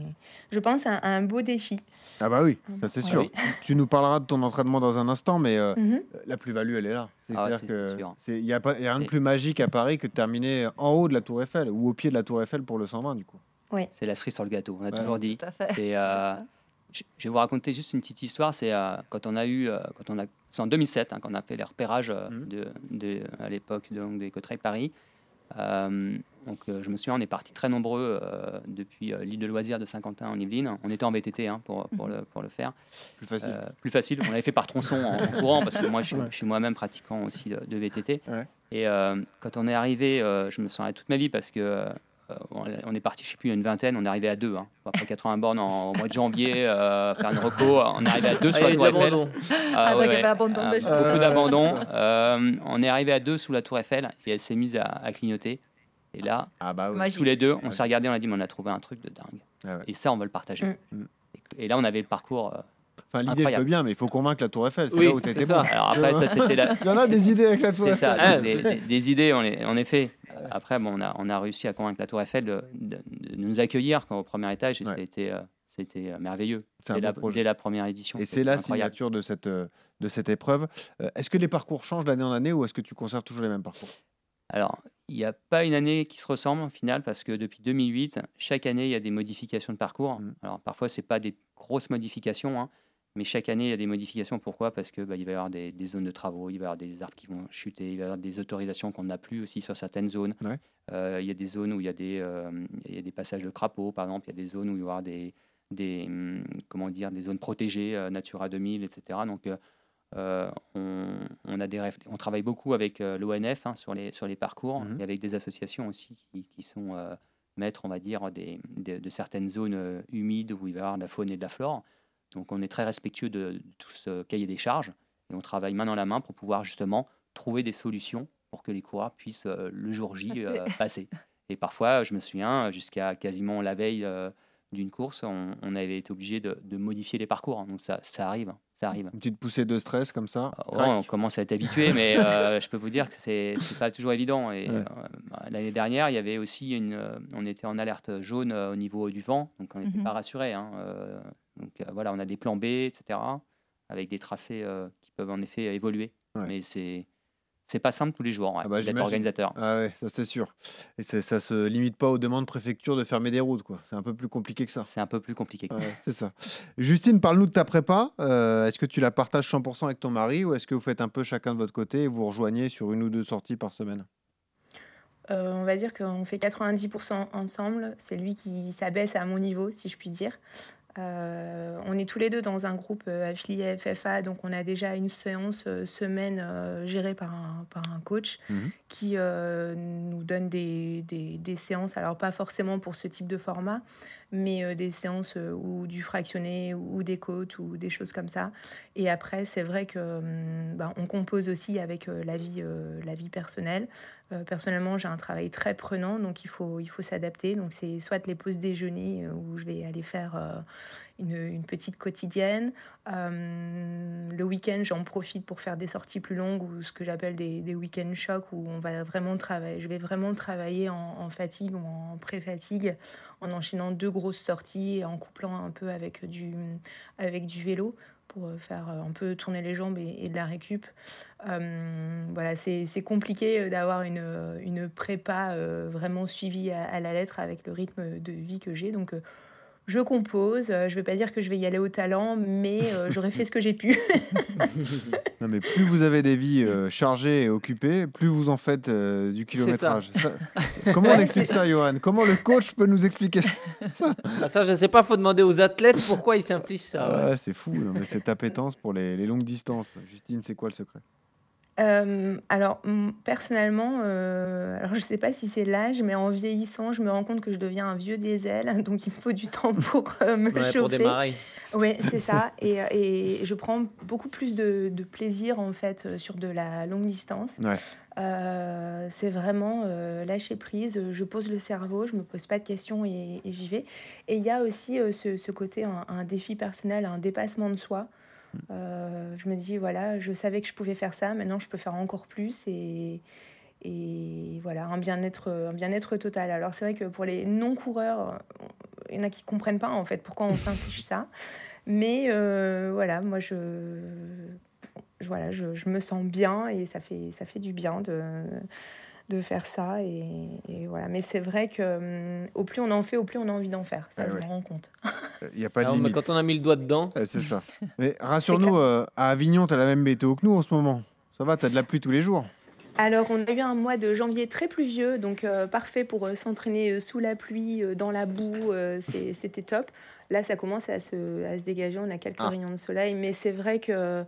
je pense, un, un beau défi. Ah bah oui, Un ça beau- c'est Ah sûr. oui. Tu, tu nous parleras de ton entraînement dans un instant, mais euh, Mhm. la plus-value, elle est là. Ah ouais, C'est-à-dire c'est c'est que sûr. c'est, il y a pas, il y a rien de Et plus magique à Paris que de terminer en haut de la Tour Eiffel ou au pied de la Tour Eiffel pour le cent vingt du coup. Oui. c'est la cerise sur le gâteau. On a Ouais. toujours dit. Tout à fait. C'est, C'est euh, ça. je je vais vous raconter juste une petite histoire. C'est euh, quand on a eu, euh, quand on a, c'est en deux mille sept hein, qu'on a fait les repérages euh, Mhm. de, de- à l'époque de- donc, des Cotterêts Paris. Euh, donc, euh, je me souviens, on est partis très nombreux euh, depuis euh, l'île de loisirs de Saint-Quentin en Yvelines. On était en V T T hein, pour, pour, Mhm. le, pour le faire. Plus facile. Euh, plus facile. On l'avait fait par tronçon en, en courant parce que moi, je, suis- Ouais. je suis moi-même pratiquant aussi de, de V T T. Ouais. Et euh, quand on est arrivé, euh, je me sens toute ma vie parce que euh, on on est parti, je sais plus, une vingtaine. On est arrivé à deux. Hein. Après quatre-vingts bornes en, au mois de janvier, euh, faire une reco. On est arrivé à deux Ah, sur il y la a eu de Tour Eiffel. l'abandon. Ah Ah, ouais, donc il y avait ouais. abandon Euh, déjà. beaucoup Euh, d'abandon. putain. Euh, on est arrivé à deux sous la Tour Eiffel et elle s'est mise à, à clignoter. Et là, Ah bah oui. tous Magique. les deux, on Ouais. s'est regardé, on a dit, mais on a trouvé un truc de dingue. Ah ouais. Et ça, on veut le partager. Mm. Mm. Et, et là, on avait le parcours euh, Enfin, l'idée, je veux incroyable. bien, mais il faut convaincre la Tour Eiffel. C'est Oui, là où tu c'est étais ça. bon. Alors après, ça, c'était la, Il y en a des idées avec la Tour c'est Eiffel. ça, Ah, des, des- des idées, en, en effet. Euh, Après, bon, on, a, on a réussi à convaincre la Tour Eiffel de, de- de nous accueillir quand, au premier étage et Ouais. c'était, euh, c'était euh, merveilleux. C'est un Dès beau la, projet. dès la première édition, Et c'est c'était la incroyable. signature de cette, euh, de cette épreuve. Euh, est-ce que les parcours changent d'année en année ou est-ce que tu conserves toujours les mêmes parcours? Alors, il n'y a pas une année qui se ressemble au final parce que depuis deux mille huit, chaque année, il y a des modifications de parcours. Mm. Alors, parfois, ce n'est pas des grosses modifications, hein, mais chaque année, il y a des modifications. Pourquoi? Parce que bah, il va y avoir des, des zones de travaux, il va y avoir des arbres qui vont chuter, il va y avoir des autorisations qu'on n'a plus aussi sur certaines zones. Ouais. Euh, il y a des zones où il y a des, euh, il y a des passages de crapauds, par exemple. Il y a des zones où il va y avoir des, des, hum, comment dire, des zones protégées, euh, Natura deux mille, et cetera. Donc, euh, euh, on, on a des réf- on travaille beaucoup avec euh, l'O N F hein, sur les, sur les parcours Mhm. et avec des associations aussi qui, qui sont euh, maîtres, on va dire, des, des- de certaines zones euh, humides où il va y avoir de la faune et de la flore. Donc on est très respectueux de, de tout ce cahier des charges et on travaille main dans la main pour pouvoir justement trouver des solutions pour que les coureurs puissent euh, le jour J Passer. euh, passer. Et parfois, je me souviens, jusqu'à quasiment la veille euh, d'une course, on, on avait été obligé de, de modifier les parcours. hein. Donc ça, ça arrive, ça arrive. Une petite poussée de stress comme ça. Ouais, Crac. on commence à être habitué, mais euh, je peux vous dire que c'est c'est pas toujours évident. Et Ouais. euh, bah, l'année dernière, il y avait aussi une, euh, on était en alerte jaune euh, au niveau du vent, donc on n'était Mhm. pas rassuré. Hein, euh, donc euh, voilà, on a des plans B, et cetera, avec des tracés euh, qui peuvent en effet évoluer. Ouais. Mais c'est c'est pas simple tous les jours ouais, Ah bah, d'être j'imagine. organisateur. Ah ouais, ça c'est sûr. Et c'est- ça se limite pas aux demandes préfecture de fermer des routes, quoi. C'est un peu plus compliqué que ça. C'est un peu plus compliqué que ça. Ouais, c'est ça. Justine, parle-nous de ta prépa. Euh, est-ce que tu la partages cent pour cent avec ton mari ou est-ce que vous faites un peu chacun de votre côté et vous rejoignez sur une ou deux sorties par semaine? Euh, on va dire qu'on fait quatre-vingt-dix pour cent ensemble. C'est lui qui s'abaisse à mon niveau, si je puis dire. Euh, on est tous les deux dans un groupe euh, affilié à F F A, donc on a déjà une séance euh, semaine euh, gérée par un, par un coach Mhm. qui euh, nous donne des, des, des séances, alors pas forcément pour ce type de format, mais euh, des séances euh, ou du fractionné ou, ou des côtes ou des choses comme ça. Et après, c'est vrai que hum, ben, on compose aussi avec euh, la vie, euh, la vie personnelle. Euh, personnellement, j'ai un travail très prenant, donc il faut, il faut s'adapter. Donc c'est soit les pauses déjeuner euh, où je vais aller faire euh, une, une petite quotidienne. Euh, le week-end, j'en profite pour faire des sorties plus longues ou ce que j'appelle des, des week-end chocs où on va vraiment travailler. Je vais vraiment travailler en, en fatigue ou en pré-fatigue en enchaînant deux grosses sorties et en couplant un peu avec du, avec du vélo pour faire un peu tourner les jambes et, et de la récup. Euh, voilà, c'est, c'est compliqué d'avoir une, une prépa euh, vraiment suivie à, à la lettre avec le rythme de vie que j'ai. Donc, euh, je compose. Euh, Je ne vais pas dire que je vais y aller au talent, mais euh, j'aurais fait ce que j'ai pu. Non, mais plus vous avez des vies euh, chargées et occupées, plus vous en faites euh, du C'est ça. kilométrage. Ça- Comment on Ouais, explique c'est- ça, Johan? Comment le coach peut nous expliquer ça? Ah, ça, je ne sais pas, faut demander aux athlètes pourquoi ils s'infligent ça. Ah ouais. ouais, c'est fou, non, mais cette appétence pour les, les longues distances. Justine, c'est quoi le secret? Euh, alors, mm, personnellement, euh, alors je sais pas si c'est l'âge, mais en vieillissant, je me rends compte que je deviens un vieux diesel, donc il me faut du temps pour euh, me Ouais, pour chauffer. démarrer. Oui, c'est ça. Et, et je prends beaucoup plus de, de plaisir en fait euh, sur de la longue distance. Ouais. Euh, c'est vraiment euh, lâcher prise. Je pose le cerveau, je me pose pas de questions et, et j'y vais. Et il y a aussi euh, ce, ce côté un, un défi personnel, un dépassement de soi. Euh, je me dis voilà, je savais que je pouvais faire ça. Maintenant, je peux faire encore plus et et voilà, un bien-être, un bien-être total. Alors c'est vrai que pour les non-coureurs, il y en a qui comprennent pas en fait pourquoi on s'inflige ça. Mais euh, voilà, moi je, je- voilà, je, je me sens bien et ça fait, ça fait du bien de, de faire ça. Et, et voilà. Mais c'est vrai que hum, au plus on en fait, au plus on a envie d'en faire. Ça, Ah je ouais. m'en rends compte. Il n'y a pas de Alors, mais limite. quand on a mis le doigt dedans, Ouais, c'est ça. Mais C'est rassure-nous, clair. euh, à Avignon, tu as la même météo que nous en ce moment. Ça va, tu as de la pluie tous les jours. Alors, on a eu un mois de janvier très pluvieux, donc euh, parfait pour euh, s'entraîner euh, sous la pluie, euh, dans la boue, euh, c'est- c'était top. Là, ça commence à se, à se dégager, on a quelques Ah, rayons de soleil, mais c'est vrai que euh,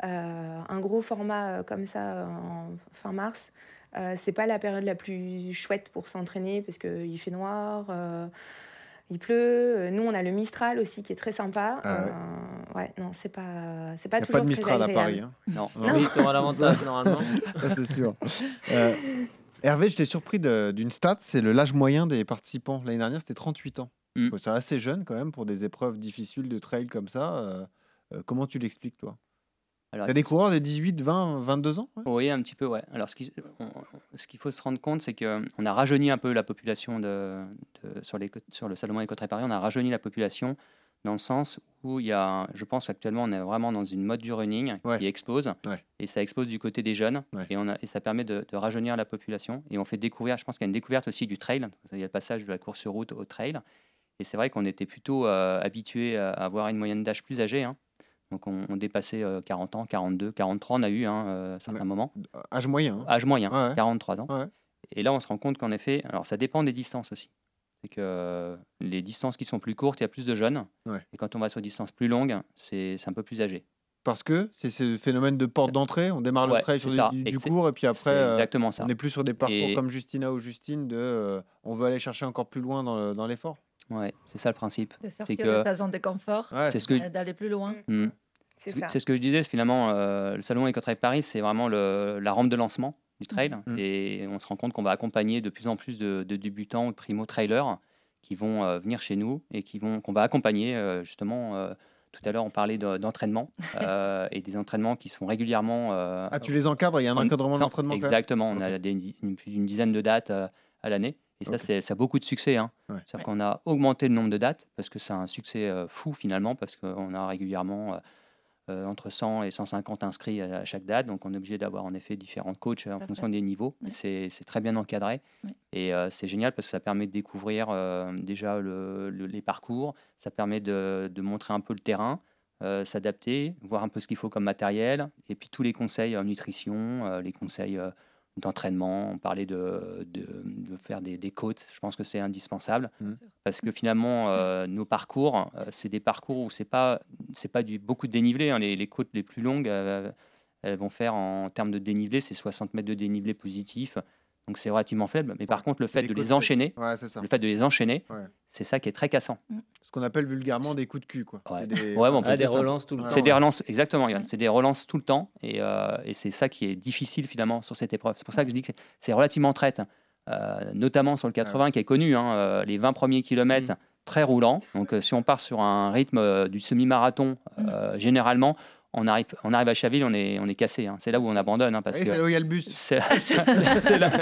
un gros format euh, comme ça euh, en fin mars, euh, c'est pas la période la plus chouette pour s'entraîner parce qu'il fait noir, euh, il pleut. Euh, Nous, on a le Mistral aussi qui est très sympa. ah ouais. Euh, ouais, non, c'est pas, c'est Il pas n'y a pas de toujours très Mistral à Paris. agréable. Hein. Non. Non, oui, tu auras ça, l'avantage normalement. ça, c'est sûr. Euh, Hervé, j'étais surpris de- d'une stat, c'est le l'âge moyen des participants. L'année dernière, c'était trente-huit ans. Mm. C'est assez jeune quand même pour des épreuves difficiles de trail comme ça. Euh, euh, comment tu l'expliques, toi? Alors, T'as des coureurs de dix-huit, vingt, vingt-deux ans? Ouais. oui, un petit peu, ouais. Alors, ce qui- on- ce qu'il faut se rendre compte, c'est qu'on a rajeuni un peu la population de, de- sur, les, côtes- sur le Salomon Éco-Trail Paris. On a rajeuni la population dans le sens où il y a, je pense actuellement, on est vraiment dans une mode du running Ouais. qui explose. Ouais. Et ça explose du côté des jeunes. Ouais. Et, on a, et ça permet de, de rajeunir la population. Et on fait découvrir, je pense qu'il y a une découverte aussi du trail. Il y a le passage de la course sur route au trail. Et c'est vrai qu'on était plutôt euh, habitué à avoir une moyenne d'âge plus âgée, hein. Donc on, on dépassait euh, quarante ans, quarante-deux, quarante-trois, on a eu hein, euh, à certains Ouais. moments. Âge moyen. Hein. Âge moyen, Ouais, ouais. quarante-trois ans. Ouais. Et là, on se rend compte qu'en effet, alors ça dépend des distances aussi. C'est que euh, les distances qui sont plus courtes, il y a plus de jeunes. Ouais. Et quand on va sur des distances plus longues, c'est c'est un peu plus âgé. Parce que c'est ce phénomène de porte Ça- d'entrée. On démarre le Ouais, trail c'est sur ça. du, Et du c'est court et puis après, c'est euh, exactement on ça. n'est plus sur des parcours Et comme Justina ou Justine de euh, on veut aller chercher encore plus loin dans le- dans l'effort. ouais, c'est ça le principe. De C'est sortir de que sa zone de confort, Ouais, c'est c'est ce ça. que euh, d'aller plus loin. Mm. Hmm. C'est C'est ça. c'est ce que je disais, c'est finalement euh, le salon Éco-Trail Paris, c'est vraiment le- la rampe de lancement du trail. Mhm. Et on se rend compte qu'on va accompagner de plus en plus de, de débutants ou primo trailers qui vont euh, venir chez nous et qui vont qu'on va accompagner euh, justement. Euh, tout à l'heure, on parlait de- d'entraînement euh, et des entraînements qui sont régulièrement. euh, Ah, tu les encadres, il y a un en- encadrement ça- d'entraînement quand même. Exactement, on Ok. a des- une, plus d'une dizaine de dates euh, à l'année. Et ça, Ok. c'est, ça a beaucoup de succès, hein. Ouais. C'est-à-dire Ouais. qu'on a augmenté le nombre de dates parce que c'est un succès euh, fou finalement, parce qu'on a régulièrement euh, euh, entre cent et cent cinquante inscrits à, à chaque date. Donc on est obligé d'avoir en effet différents coachs euh, en Tout à fonction fait. des niveaux. Ouais. Et c'est, c'est très bien encadré. Ouais. Et euh, c'est génial parce que ça permet de découvrir euh, déjà le- le- les parcours, ça permet de, de montrer un peu le terrain, euh, s'adapter, voir un peu ce qu'il faut comme matériel, et puis tous les conseils en nutrition, euh, les conseils euh, d'entraînement. On parlait de, de, de faire des, des côtes, je pense que c'est indispensable. Mhm. Parce que finalement, euh, nos parcours, euh, c'est des parcours où c'est pas, c'est pas du, beaucoup de dénivelé, hein. Les, les côtes les plus longues, euh, elles vont faire en termes de dénivelé, c'est soixante mètres de dénivelé positif. Donc c'est relativement faible. Mais par Ouais, contre, le c'est fait des de côtes les sèches. enchaîner, Ouais, c'est ça. le fait de les enchaîner, Ouais. c'est ça qui est très cassant. Ce qu'on appelle vulgairement des coups de cul, quoi. Ouais. C'est des, Ouais, mais on un peut Ah, truc des de simple. relances tout le Ouais, temps. C'est des ouais. relances, exactement, Yann. Ouais. C'est des relances tout le temps. Et, euh, et c'est ça qui est difficile finalement sur cette épreuve. C'est pour ça que je dis que c'est, c'est relativement traite, euh, notamment sur le quatre-vingts qui est connu, hein, euh, les vingt premiers kilomètres Mm. très roulants. Donc euh, si on part sur un rythme euh, du semi-marathon, euh, généralement, on arrive, on arrive à Chaville, on est, on est cassé, hein. C'est là où on abandonne, hein, parce Oui, c'est que là où il y a le bus. c'est, c'est- c'est là.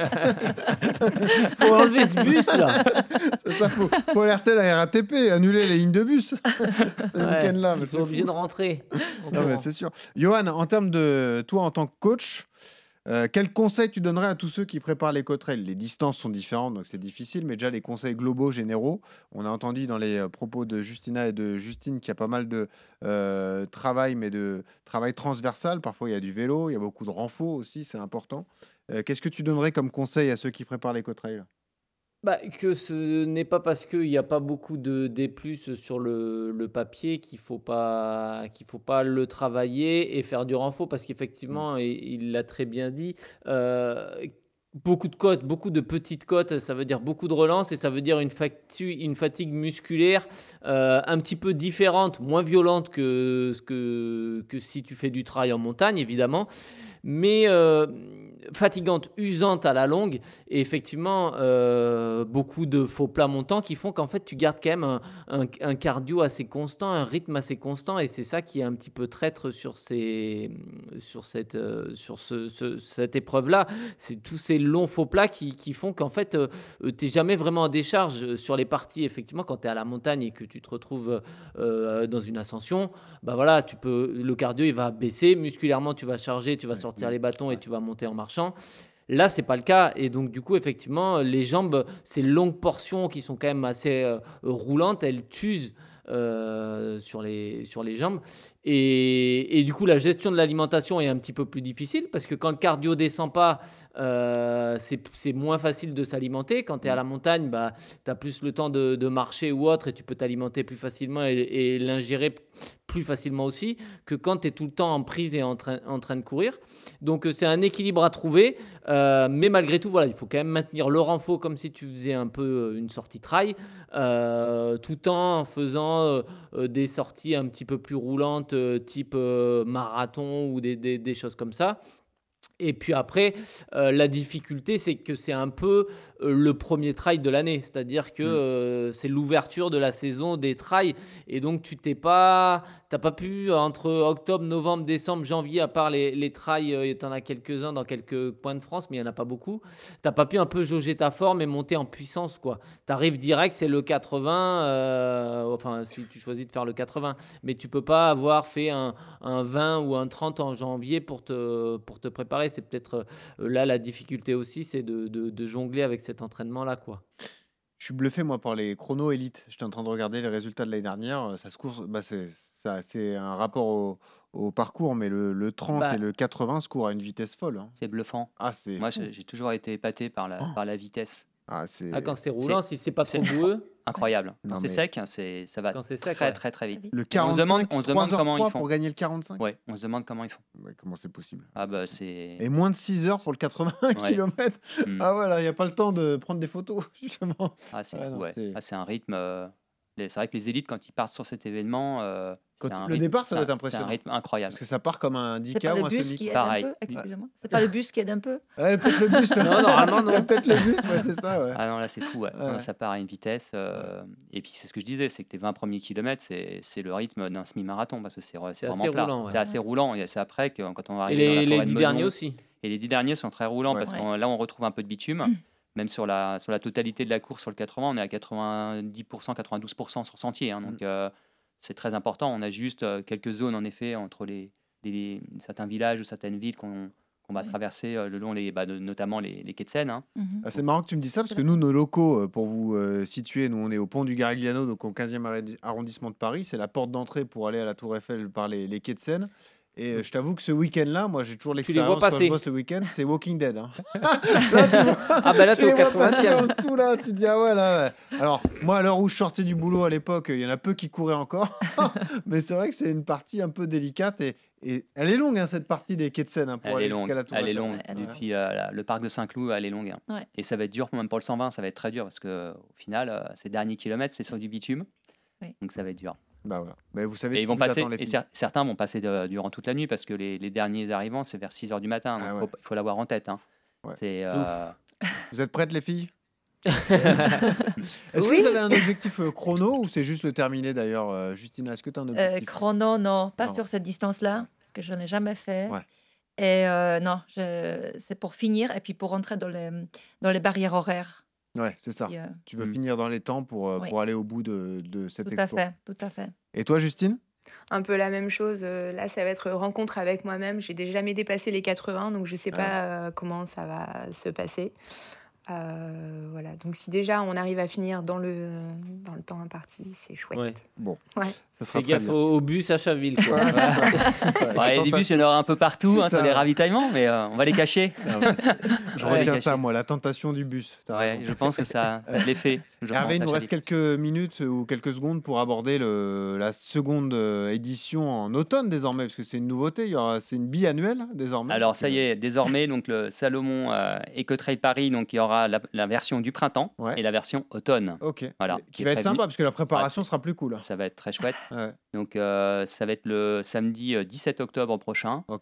Faut enlever ce bus là. C'est ça, faut, faut alerter la R A T P, annuler les lignes de bus. Ce Ouais, week-end-là. mais ils c'est sont obligés fou. de rentrer. au Non, mais courant. c'est sûr. Johan, en termes de toi en tant que coach, euh, quels conseils tu donnerais à tous ceux qui préparent les trail? Les distances sont différentes, donc c'est difficile, mais déjà les conseils globaux, généraux. On a entendu dans les euh, propos de Justina et de Justine qu'il y a pas mal de euh, travail, mais de travail transversal. Parfois, il y a du vélo, il y a beaucoup de renfort aussi, c'est important. Euh, Qu'est-ce que tu donnerais comme conseil à ceux qui préparent les trail? Bah, que ce n'est pas parce qu'il n'y a pas beaucoup de D plus sur le, le papier qu'il faut pas qu'il faut pas le travailler et faire du renfort parce qu'effectivement, et il l'a très bien dit, euh, beaucoup de côtes, beaucoup de petites côtes, ça veut dire beaucoup de relance et ça veut dire une, fatigue, une fatigue musculaire euh, un petit peu différente, moins violente que, ce que, que si tu fais du trail en montagne, évidemment. mais euh, fatigante, usante à la longue. Et effectivement, euh, beaucoup de faux plats montants qui font qu'en fait, tu gardes quand même un, un- un cardio assez constant, un rythme assez constant. Et c'est ça qui est un petit peu traître sur, ces, sur, cette, euh, sur ce- ce- cette épreuve-là. C'est tous ces longs faux plats qui, qui font qu'en fait, tu n'es jamais vraiment en décharge sur les parties. Effectivement, quand tu es à la montagne et que tu te retrouves euh, dans une ascension, bah voilà, tu peux, le cardio il va baisser, musculairement tu vas charger, tu vas Ouais, sortir ouais, les bâtons et ouais. tu vas monter en marchant. Là, c'est pas le cas. Et donc, du coup, effectivement, les jambes, ces longues portions qui sont quand même assez euh, roulantes, elles t'usent euh, sur, les, sur les jambes. Et, et du coup, la gestion de l'alimentation est un petit peu plus difficile parce que quand le cardio descend pas, euh, c'est, c'est moins facile de s'alimenter. Quand tu es à Mm. la montagne, bah, tu as plus le temps de, de marcher ou autre et tu peux t'alimenter plus facilement et, et l'ingérer plus facilement aussi que quand tu es tout le temps en prise et en train, en train de courir. Donc, euh, c'est un équilibre à trouver. Euh, mais malgré tout, voilà, il faut quand même maintenir le renfort comme si tu faisais un peu euh, une sortie trail, euh, tout en faisant euh, euh, des sorties un petit peu plus roulantes, euh, type euh, marathon ou des, des, des choses comme ça. Et puis après, euh, la difficulté, c'est que c'est un peu euh, le premier trail de l'année. C'est-à-dire que Mm. euh, c'est l'ouverture de la saison des trails. Et donc, tu t'es pas, t'as pas pu, entre octobre, novembre, décembre, janvier, à part les, les trails, euh, tu en as quelques-uns dans quelques coins de France, mais il n'y en a pas beaucoup. Tu n'as pas pu un peu jauger ta forme et monter en puissance, quoi. Tu arrives direct, c'est le quatre-vingts, euh, enfin, si tu choisis de faire le quatre-vingts. Mais tu peux pas avoir fait un, un vingt ou un trente en janvier pour te, pour te préparer. C'est peut-être euh, là la difficulté aussi, c'est de, de, de jongler avec cet entraînement-là, quoi. Je suis bluffé, moi, par les chronos élites. J'étais en train de regarder les résultats de l'année dernière. euh, Ça se court, bah, c'est ça, c'est un rapport au, au parcours, mais le, le trente et Bah, le quatre-vingts se courent à une vitesse folle, hein. C'est bluffant. Ah, c'est Moi, fou. j'ai j'ai toujours été épaté par la, Oh. par la vitesse. Ah, ah, quand c'est. c'est roulant, si c'est pas C'est trop boueux, incroyable. Quand Non, c'est mais sec, hein, c'est, ça va quand c'est très, sec, ouais. très, très vite. Vite. le Et on se demande, quarante-cinq, on se demande comment ils trois heures trois font. pour gagner le quarante-cinq. Ouais, on se demande comment ils font. Ouais, comment c'est possible? Ah bah C'est- c'est... Et moins de six heures pour le quatre-vingts Ouais. kilomètres. Hmm. Ah voilà, il n'y a pas le temps de prendre des photos, justement. Ah, c'est Ouais, fou, non, ouais. c'est- Ah, c'est un rythme... euh, les- C'est vrai que les élites, quand ils partent sur cet événement, euh, Quand- c'est un le rythme, départ, ça c'est doit un- être c'est un impressionnant. rythme incroyable. Parce que ça part comme un C'est dix K pas ou le un bus semi. qui aide Pareil. un peu? Excusez-moi. C'est pas le bus qui aide un peu? Ouais, peut-être le bus. Non, normalement, non. Peut-être le bus, ouais, c'est ça, ouais. Ah non, là c'est fou, ouais. Ouais. Non, ça part à une vitesse. euh, Et puis c'est ce que je disais, c'est que les vingt premiers kilomètres, c'est c'est le rythme d'un semi-marathon parce que c'est re- C'est vraiment assez plat. roulant, ouais. C'est assez roulant. Et c'est après que quand on va Et arriver dans la les, forêt les de dix Meudon, derniers aussi. et les dix derniers sont très roulants Ouais. parce Ouais. que là on retrouve un peu de bitume. Même sur la, sur la totalité de la course sur le quatre-vingts, on est à quatre-vingt-dix pour cent, quatre-vingt-douze pour cent sur sentier, hein. donc Mm. euh, c'est très important. On a juste euh, quelques zones en effet entre les, les- certains villages ou certaines villes qu'on qu'on va Ouais. traverser euh, le long, les, bah, de- notamment les, les quais de Seine, hein. Mhm. Ah, c'est marrant que tu me dis ça parce C'est que nous, nos locaux, euh, pour vous euh, situer, nous on est au pont du Garigliano, donc au quinzième arrêt- arrondissement de Paris. C'est la porte d'entrée pour aller à la Tour Eiffel par les, les quais de Seine. Et euh, je t'avoue que ce week-end-là, moi j'ai toujours Tu les vois l'expérience quand je passer. bosse le week-end, c'est Walking Dead, hein. Là, tu vois- Ah bah là, tu t'es au les vois passer quatre-vingtième. en dessous, là, tu te dis, ah ouais, là, ouais. Alors, moi, à l'heure où je sortais du boulot à l'époque, il y en a peu qui couraient encore. Mais c'est vrai que c'est une partie un peu délicate et, et elle est longue, hein, cette partie des quais de Seine, hein, pour Elle aller est longue, jusqu'à la Tour elle est Eiffel. longue. Ouais, elle est Depuis euh, la- le parc de Saint-Cloud, elle est longue, hein. Ouais. Et ça va être dur, même pour le cent vingt, ça va être très dur parce que au final, euh, ces derniers kilomètres, c'est sur du bitume. Oui. Donc ça va être dur. Bah voilà. Mais vous savez Et ce ils qui vont vous passer, attend, les et filles. cer- certains vont passer de- durant toute la nuit parce que les, les derniers arrivants, c'est vers six heures du matin. Donc Ah faut ouais. pas- il faut l'avoir en tête, hein. Ouais. C'est, euh, Vous êtes prêtes, les filles? Est-ce Oui. que vous avez un objectif euh, chrono ou c'est juste le terminer d'ailleurs, euh, Justina? Est-ce que tu as un Euh, objectif? chrono, non, pas Non. sur cette distance-là, Ouais. parce que je n'ai jamais fait. Ouais. Et euh, non, je- c'est pour finir et puis pour rentrer dans les, dans les barrières horaires. Ouais, c'est ça. Puis, euh, Tu veux Mm. finir dans les temps pour, euh, Oui. pour aller au bout de, de cet tout à exploit. fait, tout à fait. Et toi, Justine? Un peu la même chose. euh, Là, ça va être rencontre avec moi-même. J'ai déjà jamais dépassé les quatre-vingts, donc je sais Ah. pas euh, comment ça va se passer. Euh, voilà. Donc si déjà on arrive à finir dans le, dans le temps imparti, c'est chouette. Ouais. Bon, Ouais. ça sera Fais très gaffe bien. au, au bus à Chaville, quoi. Ouais, c'est ça. Ouais, ouais, la les bus, il y en aura un peu partout, hein, C'est sur les ça. ravitaillements, mais euh, on va les cacher. Ah ouais. Je Ouais. retiens Caché. ça, moi, la tentation du bus. T'as Ouais, raison. je pense que ça, ça l'est fait. Je Hervé, pense, il à nous reste Chaville. quelques minutes euh, ou quelques secondes pour aborder le, la seconde euh, édition en automne désormais, parce que c'est une nouveauté. Il y aura, c'est une biannuelle désormais. Alors donc, ça y euh, est, désormais, donc le Salomon euh, Eco-Trail Paris, donc il y aura la, la version du printemps Ouais. et la version automne. Ok. Voilà, Qui qui est va être prévue. sympa parce que la préparation Ouais, c'est- sera plus cool. Ça va être très chouette. Ouais. Donc euh, ça va être le samedi euh, dix-sept octobre prochain. Ok.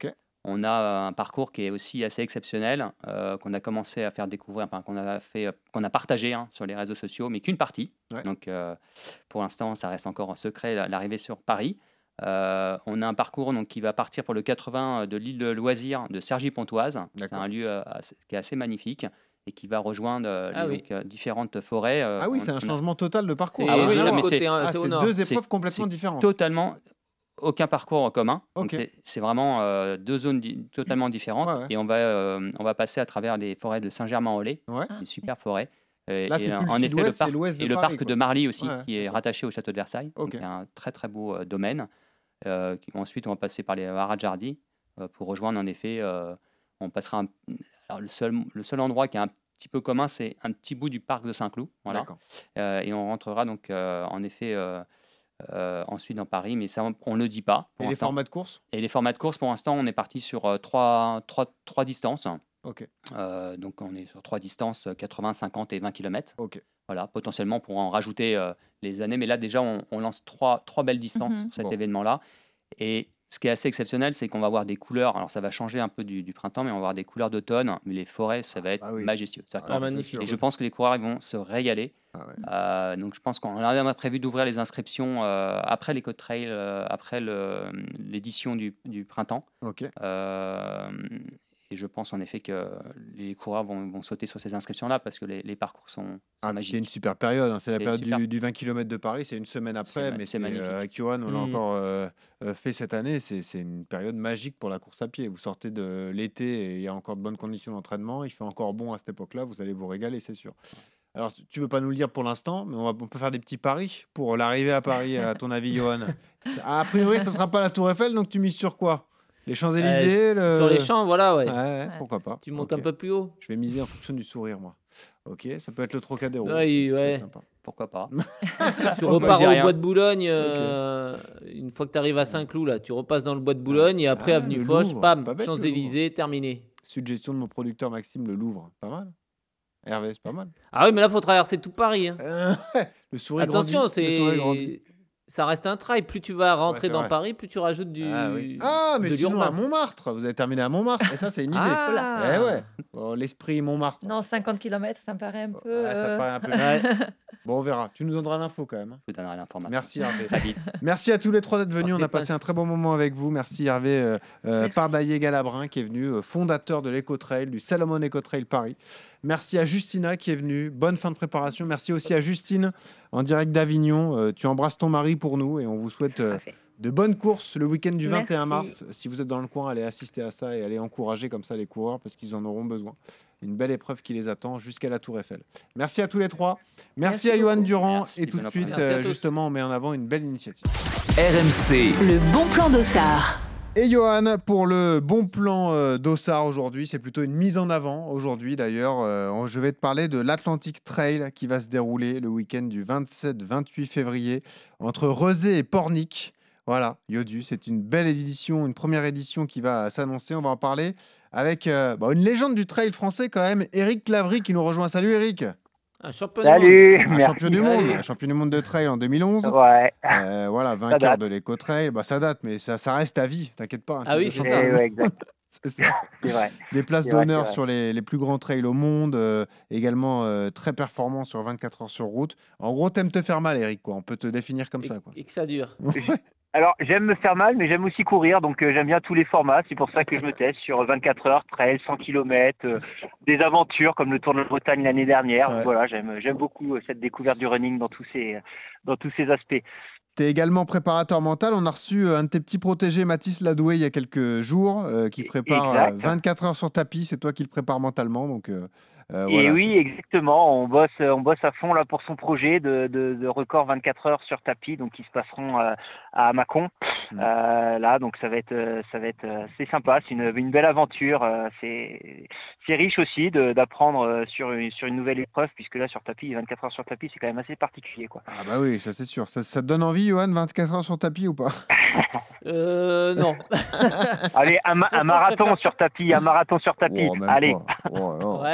on a un parcours qui est aussi assez exceptionnel, euh, qu'on a commencé à faire découvrir, enfin, qu'on a fait, euh, qu'on a partagé hein, sur les réseaux sociaux, mais qu'une partie. Ouais. Donc, euh, pour l'instant, ça reste encore un secret, la- l'arrivée sur Paris. Euh, on a un parcours donc, qui va partir pour le quatre-vingts de l'île de loisirs de Cergy-Pontoise. C'est D'accord. un lieu euh, assez- qui est assez magnifique et qui va rejoindre euh, Ah les, oui. donc, euh, différentes forêts. Euh, Ah oui, on- c'est un on a changement total de parcours. C'est Ah oui, Rien oui, à non, voir. mais côté, c'est- hein, Ah, c'est au c'est nord. deux c'est- épreuves complètement c'est différentes. totalement aucun parcours commun. Donc Ok. c'est c'est vraiment euh, deux zones di- totalement différentes. Ouais, ouais. Et on va, euh, on va passer à travers les forêts de Saint-Germain-en-Laye, Ouais. Ah, une super forêt. Et, Là, et c'est plus le en effet, le sud-ouest, c'est parc, l'ouest de et le Paris, parc quoi. de Marly aussi, Ouais, qui est d'accord. rattaché au château de Versailles. Ok. Donc il y a un très très beau euh, domaine. Euh, qui- ensuite, on va passer par les haras de Jardy euh, pour rejoindre en effet. Euh, on passera. un- alors, le seul, le seul endroit qui est un petit peu commun, c'est un petit bout du parc de Saint-Cloud. Voilà. D'accord. Euh, et on rentrera donc euh, en effet euh, euh, ensuite dans Paris, mais ça, on ne le dit pas Et pour les l'instant. formats de course? Et les formats de course, pour l'instant, on est parti sur euh, trois, trois, trois distances. Ok. Euh, donc, on est sur trois distances, euh, quatre-vingts, cinquante et vingt kilomètres. Ok. Voilà, potentiellement pour en rajouter euh, les années. Mais là, déjà, on, on lance trois, trois belles distances Mhm. sur cet Bon. événement-là. Et ce qui est assez exceptionnel, c'est qu'on va avoir des couleurs. Alors, ça va changer un peu du, du printemps, mais on va avoir des couleurs d'automne. Mais les forêts, ça va être Bah oui. majestueux. Ça va Ah, être Ah, bah, c'est magnifique. sûr. et je pense que les coureurs ils vont se régaler. Ah ouais. Euh, donc je pense qu'on a on a prévu d'ouvrir les inscriptions euh, après les Côtes Trail, euh, après le- l'édition du, du printemps. Ok. Euh, et je pense en effet que les coureurs vont, vont sauter sur ces inscriptions-là parce que les, les parcours sont, sont Ah, puis magiques. c'est une super période, hein. C'est la C'est période super. du, du vingt kilomètres de Paris, c'est une semaine C'est après, ma- mais c'est c'est magnifique. euh, avec Johan, on l'a Mhm. encore euh, euh, fait cette année. C'est c'est une période magique pour la course à pied. Vous sortez de l'été et il y a encore de bonnes conditions d'entraînement. Il fait encore bon à cette époque-là. Vous allez vous régaler, c'est sûr. Alors, tu- tu veux pas nous le dire pour l'instant, mais on, va- on peut faire des petits paris pour l'arrivée à Paris, à ton avis, Johan. A priori, ça sera pas la Tour Eiffel, donc tu mises sur quoi? Les Euh, Champs-Élysées, s- Sur les le... champs, voilà, ouais. Ouais, ouais, Ouais. pourquoi pas. Tu montes Ok. un peu plus haut. Je vais miser en fonction du sourire, moi. Ok, ça peut être le Trocadéro. Ouais, ça, il- ça peut être ouais. sympa. Pourquoi pas? Tu Moi, repars j'ai au rien. bois de Boulogne, euh, une fois que tu arrives à Saint-Cloud, là, tu repasses dans le bois de Boulogne et après Ah, avenue le Foch, Louvre, c'est bam, pas bête, le Champs-Élysées, terminé. Suggestion de mon producteur Maxime, le Louvre. Pas mal. Hervé, c'est pas mal. Ah oui, mais là, faut traverser tout Paris, hein. Euh, le sourire Attention, grandit. Le sourire grandit. c'est ça reste un trail. Plus tu vas rentrer c'est dans vrai. Paris, plus tu rajoutes du Ah, oui. Ah, mais de sinon à l'urbain. Montmartre. Vous avez terminé à Montmartre. Et ça, c'est une idée. Ah. Eh ouais. Bon, l'esprit Montmartre. Non, cinquante kilomètres, ça me paraît un peu. Ouais, ça euh, paraît un peu. Ouais. Bon, on verra. Tu nous donneras l'info quand même. hein. Je vous donnerai l'information. Merci Hervé. Très vite. Merci à tous les trois d'être venus. Par On a les passé passes. un très bon moment avec vous. Merci Hervé euh, euh, Merci. Pardaillé-Galabrin qui est venu, euh, fondateur de l'Eco-Trail, du Salomon Eco-Trail Paris. Merci à Justina qui est venue. Bonne fin de préparation. Merci aussi à Justine en direct d'Avignon. Euh, tu embrasses ton mari pour nous et on vous souhaite Ça sera euh, fait. de bonnes courses le week-end du vingt et un Merci. mars. Si vous êtes dans le coin, allez assister à ça et allez encourager comme ça les coureurs parce qu'ils en auront besoin. Une belle épreuve qui les attend jusqu'à la Tour Eiffel. Merci à tous les trois. Merci, Merci à Johan beaucoup. Durand. Merci, et tout de bon suite, après-midi. Merci à euh, tous. justement, on met en avant une belle initiative. R M C, Le bon plan d'Ossard. Et Johan, pour le bon plan euh, d'Ossard aujourd'hui, c'est plutôt une mise en avant aujourd'hui d'ailleurs. Euh, je vais te parler de l'Atlantic Trail qui va se dérouler le week-end du vingt-sept vingt-huit février entre Rezé et Pornic. Voilà, Yodu, c'est une belle édition, une première édition qui va s'annoncer. On va en parler avec euh, bah, une légende du trail français quand même, Eric Clavry qui nous rejoint. Salut Eric. Un champion du monde. Salut, Un merci. champion du monde, Allez. un champion du monde de trail en deux mille onze. Ouais, Euh, voilà, vainqueur date. de l'éco-trail. Bah, ça date, mais ça, ça reste à vie, t'inquiète pas. un Ah titre oui, de c'est champion. ça. Eh ouais, exact, C'est ça. c'est vrai. Des places C'est vrai, d'honneur c'est vrai. sur les, les plus grands trails au monde, euh, également euh, très performant sur vingt-quatre heures sur route. En gros, t'aimes te faire mal, Eric, quoi. On peut te définir comme Et, ça, quoi. et que ça dure. Alors, j'aime me faire mal, mais j'aime aussi courir, donc euh, j'aime bien tous les formats. C'est pour ça que je me teste sur vingt-quatre heures, trail, cent kilomètres, euh, des aventures comme le Tour de la Bretagne l'année dernière. Ouais. Donc voilà, j'aime j'aime beaucoup euh, cette découverte du running dans tous ces dans tous ces aspects. T'es également préparateur mental. On a reçu euh, un de tes petits protégés, Mathis Ladoué, il y a quelques jours, euh, qui prépare euh, Exact. vingt-quatre heures sur tapis. C'est toi qui le prépares mentalement, donc euh, euh, Et voilà. oui, exactement. On bosse, on bosse à fond là pour son projet de, de, de record vingt-quatre heures sur tapis, donc qui se passeront euh, à Mâcon. Mm. Euh, là, donc ça va être, euh, ça va être, euh, c'est sympa. C'est une, une belle aventure. euh, C'est, c'est riche aussi de- d'apprendre euh, sur une, sur une nouvelle épreuve, puisque là sur tapis, vingt-quatre heures sur tapis, c'est quand même assez particulier, quoi. Ah bah oui, ça c'est sûr. Ça, ça te donne envie, Johan, vingt-quatre heures sur tapis ou pas? Euh, non. Allez, un, ma- un Franchement, je marathon préfère sur tapis, un marathon sur tapis. Oh, même Allez. pas. Oh là là. Ouais, ça, on-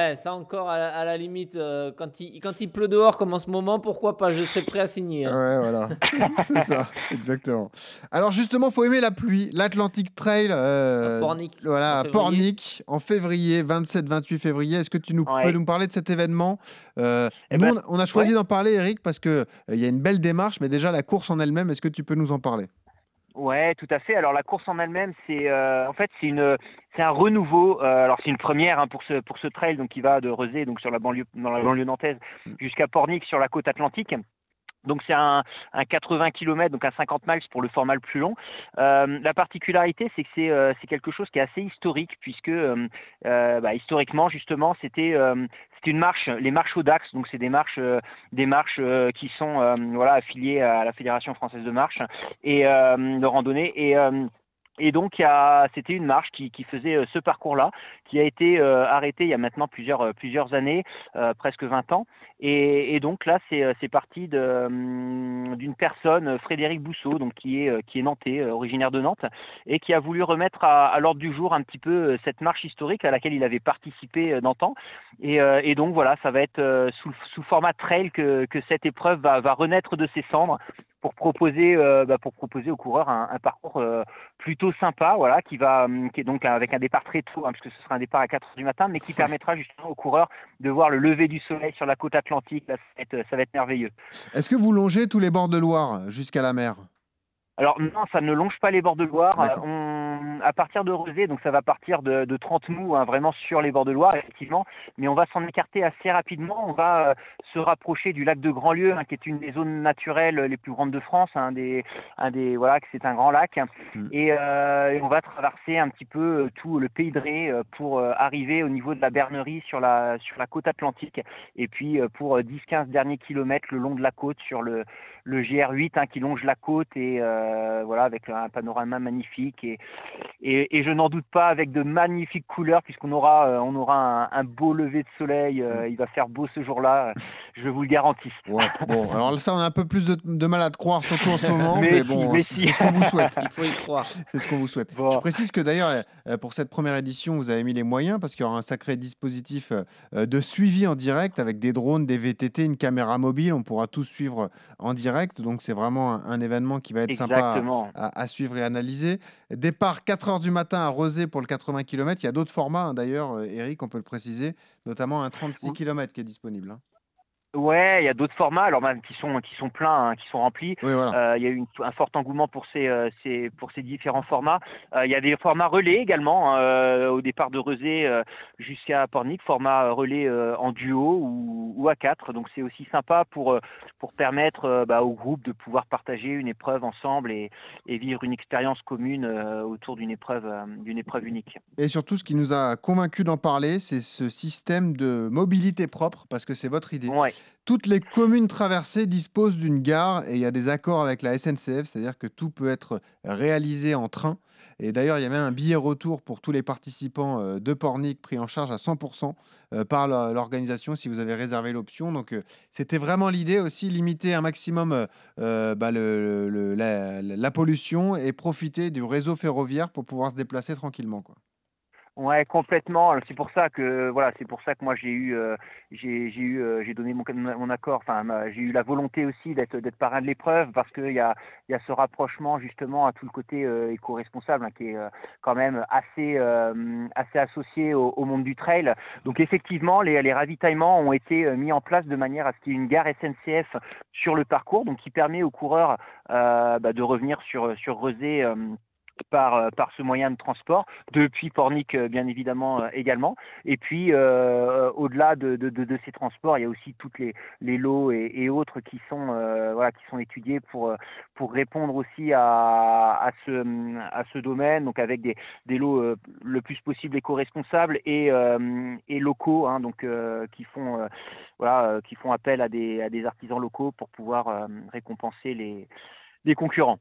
encore à, la- à la limite, euh, quand il, quand il pleut dehors comme en ce moment, pourquoi pas? Je serais prêt à signer. hein. Ouais, voilà, c'est ça, exactement. Alors justement, faut aimer la pluie. L'Atlantic Trail, À euh, Pornic, en voilà, à février. Pornic, en février, vingt-sept vingt-huit février. Est-ce que tu nous, peux Ouais. nous parler de cet événement? Euh, Eh Nous, ben, on, on a choisi ouais. d'en parler, Eric, parce que euh, il y a une belle démarche, mais déjà la course en elle-même, est-ce que tu peux nous en parler? Ouais, tout à fait. Alors la course en elle-même, c'est euh, en fait c'est une c'est un renouveau. Euh, alors c'est une première hein, pour ce pour ce trail donc qui va de Rezé donc sur la banlieue dans la banlieue nantaise jusqu'à Pornic sur la côte atlantique. Donc c'est un, un quatre-vingts kilomètres, donc un cinquante miles pour le format le plus long. Euh, la particularité, c'est que c'est euh, c'est quelque chose qui est assez historique, puisque euh, euh, bah, historiquement, justement, c'était euh, c'était une marche, les marches au Dax, donc c'est des marches, euh, des marches euh, qui sont euh, voilà affiliées à la Fédération française de marche et euh, de randonnée et euh, et donc, il y a, c'était une marche qui, qui faisait euh, ce parcours-là, qui a été euh, arrêté il y a maintenant plusieurs, euh, plusieurs années, euh, presque vingt ans. Et, et donc là, c'est, euh, c'est parti de, hum, d'une personne, euh, Frédéric Bousseau, donc qui est, euh, qui est nantais, euh, originaire de Nantes, et qui a voulu remettre à, à l'ordre du jour un petit peu euh, cette marche historique à laquelle il avait participé euh, d'antan. Et, euh, et donc voilà, ça va être euh, sous, sous format trail que, que cette épreuve va, va renaître de ses cendres pour proposer, euh, bah, pour proposer aux coureurs un, un parcours euh, plutôt sympa, voilà, qui va, hum, qui est donc avec un départ très tôt, hein, puisque ce sera un départ à quatre heures du matin, mais qui permettra justement aux coureurs de voir le lever du soleil sur la côte atlantique. Là, ça va être, ça va être merveilleux. Est-ce que vous longez tous les bords de Loire jusqu'à la mer? Alors non, ça ne longe pas les bords de Loire. Euh, D'accord. On, à partir de Rezé, donc ça va partir de, de trente mous, hein, vraiment sur les bords de Loire, effectivement. Mais on va s'en écarter assez rapidement. On va euh, se rapprocher du lac de Grandlieu, hein, qui est une des zones naturelles les plus grandes de France, un des, un des, voilà, que c'est un grand lac. Mm. Et, euh, et on va traverser un petit peu euh, tout le pays de Ré euh, pour euh, arriver au niveau de la Bernerie sur la, sur la côte atlantique. Et puis euh, pour dix quinze derniers kilomètres le long de la côte sur le le G R huit hein, qui longe la côte et euh, voilà avec un panorama magnifique et, et, et je n'en doute pas avec de magnifiques couleurs puisqu'on aura euh, on aura un, un beau lever de soleil, euh, il va faire beau ce jour-là, je vous le garantis. Ouais, bon, alors ça, on a un peu plus de, de mal à te croire, surtout en ce moment, mais, mais si, bon, mais c'est si. ce qu'on vous souhaite. Il faut y croire. C'est ce qu'on vous souhaite. Bon. Je précise que d'ailleurs, euh, pour cette première édition, vous avez mis les moyens parce qu'il y aura un sacré dispositif euh, de suivi en direct avec des drones, des V T T, une caméra mobile. On pourra tout suivre en direct. Donc, c'est vraiment un, un événement qui va être Exactement. sympa à, à, à suivre et analyser. Départ quatre heures du matin à Rezé pour le quatre-vingts kilomètres. Il y a d'autres formats, hein, d'ailleurs, Eric, on peut le préciser, notamment un trente-six kilomètres qui est disponible. Hein. Ouais, il y a d'autres formats, alors même qui sont qui sont pleins, hein, qui sont remplis. Oui, voilà. Euh, il y a eu une- un fort engouement pour ces, euh, ces pour ces différents formats. Euh, il y a des formats relais également, euh, au départ de Rezé euh, jusqu'à Pornic, format relais euh, en duo ou, ou à quatre. Donc c'est aussi sympa pour euh, pour permettre euh, bah, au groupe de pouvoir partager une épreuve ensemble et, et vivre une expérience commune euh, autour d'une épreuve euh, d'une épreuve unique. Et surtout, ce qui nous a convaincu d'en parler, c'est ce système de mobilité propre, parce que c'est votre idée. Ouais. Toutes les communes traversées disposent d'une gare et il y a des accords avec la S N C F, c'est-à-dire que tout peut être réalisé en train. Et d'ailleurs, il y a même un billet retour pour tous les participants euh, de Pornic pris en charge à cent pour cent euh, par la- l'organisation si vous avez réservé l'option. Donc, euh, c'était vraiment l'idée aussi, limiter un maximum euh, bah, le- le- la, la pollution et profiter du réseau ferroviaire pour pouvoir se déplacer tranquillement, quoi. Ouais, complètement. Alors, c'est pour ça que voilà, c'est pour ça que moi j'ai eu, euh, j'ai, j'ai eu, euh, j'ai donné mon, mon accord. Enfin, ma- j'ai eu la volonté aussi d'être, d'être parrain de l'épreuve parce qu'il y a, il y a ce rapprochement justement à tout le côté euh, éco-responsable hein, qui est euh, quand même assez, euh, assez associé au, au monde du trail. Donc effectivement, les, les ravitaillements ont été euh, mis en place de manière à ce qu'il y ait une gare S N C F sur le parcours, donc qui permet aux coureurs euh, bah, de revenir sur sur Rezé. Euh, par euh, par ce moyen de transport depuis Pornic euh, bien évidemment euh, également et puis euh, au-delà de, de, de, de ces transports il y a aussi toutes les, les lots et, et autres qui sont euh, voilà qui sont étudiés pour euh, pour répondre aussi à, à ce à ce domaine donc avec des, des lots euh, le plus possible éco-responsables et euh, et locaux hein, donc euh, qui font euh, voilà euh, qui font appel à des à des artisans locaux pour pouvoir euh, récompenser les les concurrents.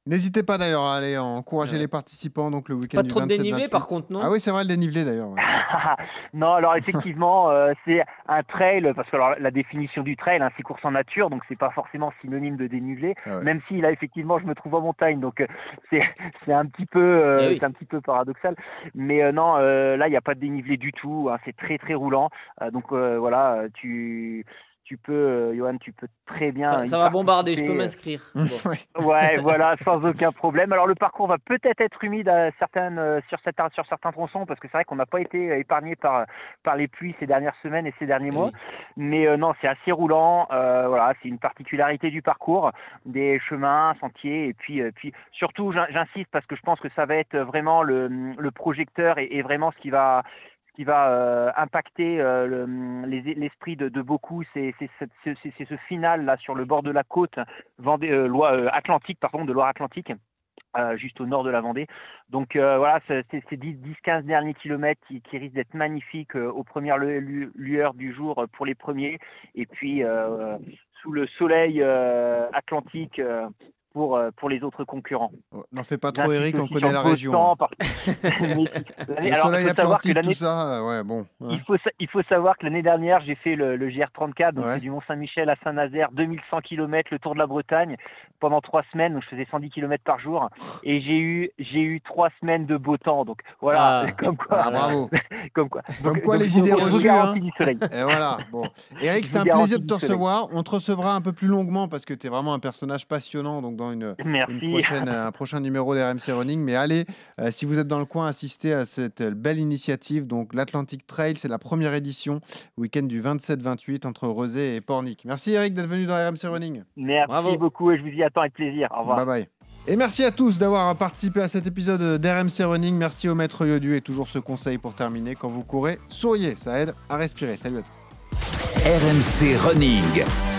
N'hésitez pas d'ailleurs à aller encourager Ouais. les participants donc le week-end Pas du trop de vingt-sept dénivelé vingt-huit. par contre, non? Ah oui, c'est vrai, le dénivelé d'ailleurs. ouais. Non, alors effectivement, euh, c'est un trail, parce que alors, la définition du trail, hein, c'est course en nature, donc c'est pas forcément synonyme de dénivelé, Ah ouais. même si là effectivement je me trouve en montagne, donc euh, c'est c'est un petit peu euh, Eh oui. c'est un petit peu paradoxal. Mais euh, non, euh, là il n'y a pas de dénivelé du tout, hein, c'est très très roulant, euh, donc euh, voilà, euh, tu tu peux, euh, Johan, tu peux très bien Ça, y ça va bombarder, je peux participer. m'inscrire. Ouais. Bon. Ouais, voilà, sans aucun problème. Alors le parcours va peut-être être humide à certaines, euh, sur, certains, sur certains tronçons, parce que c'est vrai qu'on n'a pas été épargné par, par les pluies ces dernières semaines et ces derniers Eh mois. oui. Mais euh, non, c'est assez roulant. Euh, voilà, c'est une particularité du parcours, des chemins, sentiers, et puis, euh, puis surtout, j'in- j'insiste parce que je pense que ça va être vraiment le, le projecteur et, et vraiment ce qui va qui va euh, impacter euh, le- les- l'esprit de, de beaucoup, c'est c'est c'est- c'est- c'est ce final là sur le bord de la côte Vendée, euh, Loi- euh, Atlantique, pardon, de Loire-Atlantique. Euh, juste au nord de la Vendée. Donc euh, voilà, c'est c'est ces dix quinze derniers kilomètres qui, qui risquent d'être magnifiques euh, aux premières lu- lu- lueurs du jour euh, pour les premiers, et puis euh, sous le soleil euh, atlantique euh, pour, euh, pour les autres concurrents. Oh, N'en fais pas trop, J'insiste Eric, on aussi connaît sur la le beau région. temps, hein. parce- Mais l'année- Le alors, soleil il faut savoir que atlantique, tout l'année ça, euh, ouais, bon. hein. il faut, sa- il faut savoir que l'année dernière, j'ai fait le, le J R trente-quatre, donc Ouais. c'est du Mont-Saint-Michel à Saint-Nazaire, deux mille cent kilomètres, le Tour de la Bretagne, pendant trois semaines, donc je faisais cent dix kilomètres par jour, et j'ai eu, j'ai eu trois semaines de beau temps, donc voilà, Ah, comme quoi, Ah, bravo. comme quoi. Comme Donc, quoi, donc les je vous- idées je vous reçues, garantis hein. du soleil. Et voilà. Bon. Eric, Je c'était vous un garantis plaisir de du te soleil. recevoir. On te recevra un peu plus longuement parce que tu es vraiment un personnage passionnant donc dans une, une Merci. prochaine, un prochain numéro d'R M C Running. Mais allez, euh, si vous êtes dans le coin, assistez à cette euh, belle initiative. Donc l'Atlantic Trail, c'est la première édition, week-end du vingt-sept vingt-huit entre Rezé et Pornic. Merci Eric d'être venu dans R M C Running. Merci Bravo. beaucoup et je vous y attends avec plaisir. Au revoir. Bye bye. Et merci à tous d'avoir participé à cet épisode d'R M C Running. Merci au maître Yodu et toujours ce conseil pour terminer. Quand vous courez, souriez, ça aide à respirer. Salut à tous. R M C Running.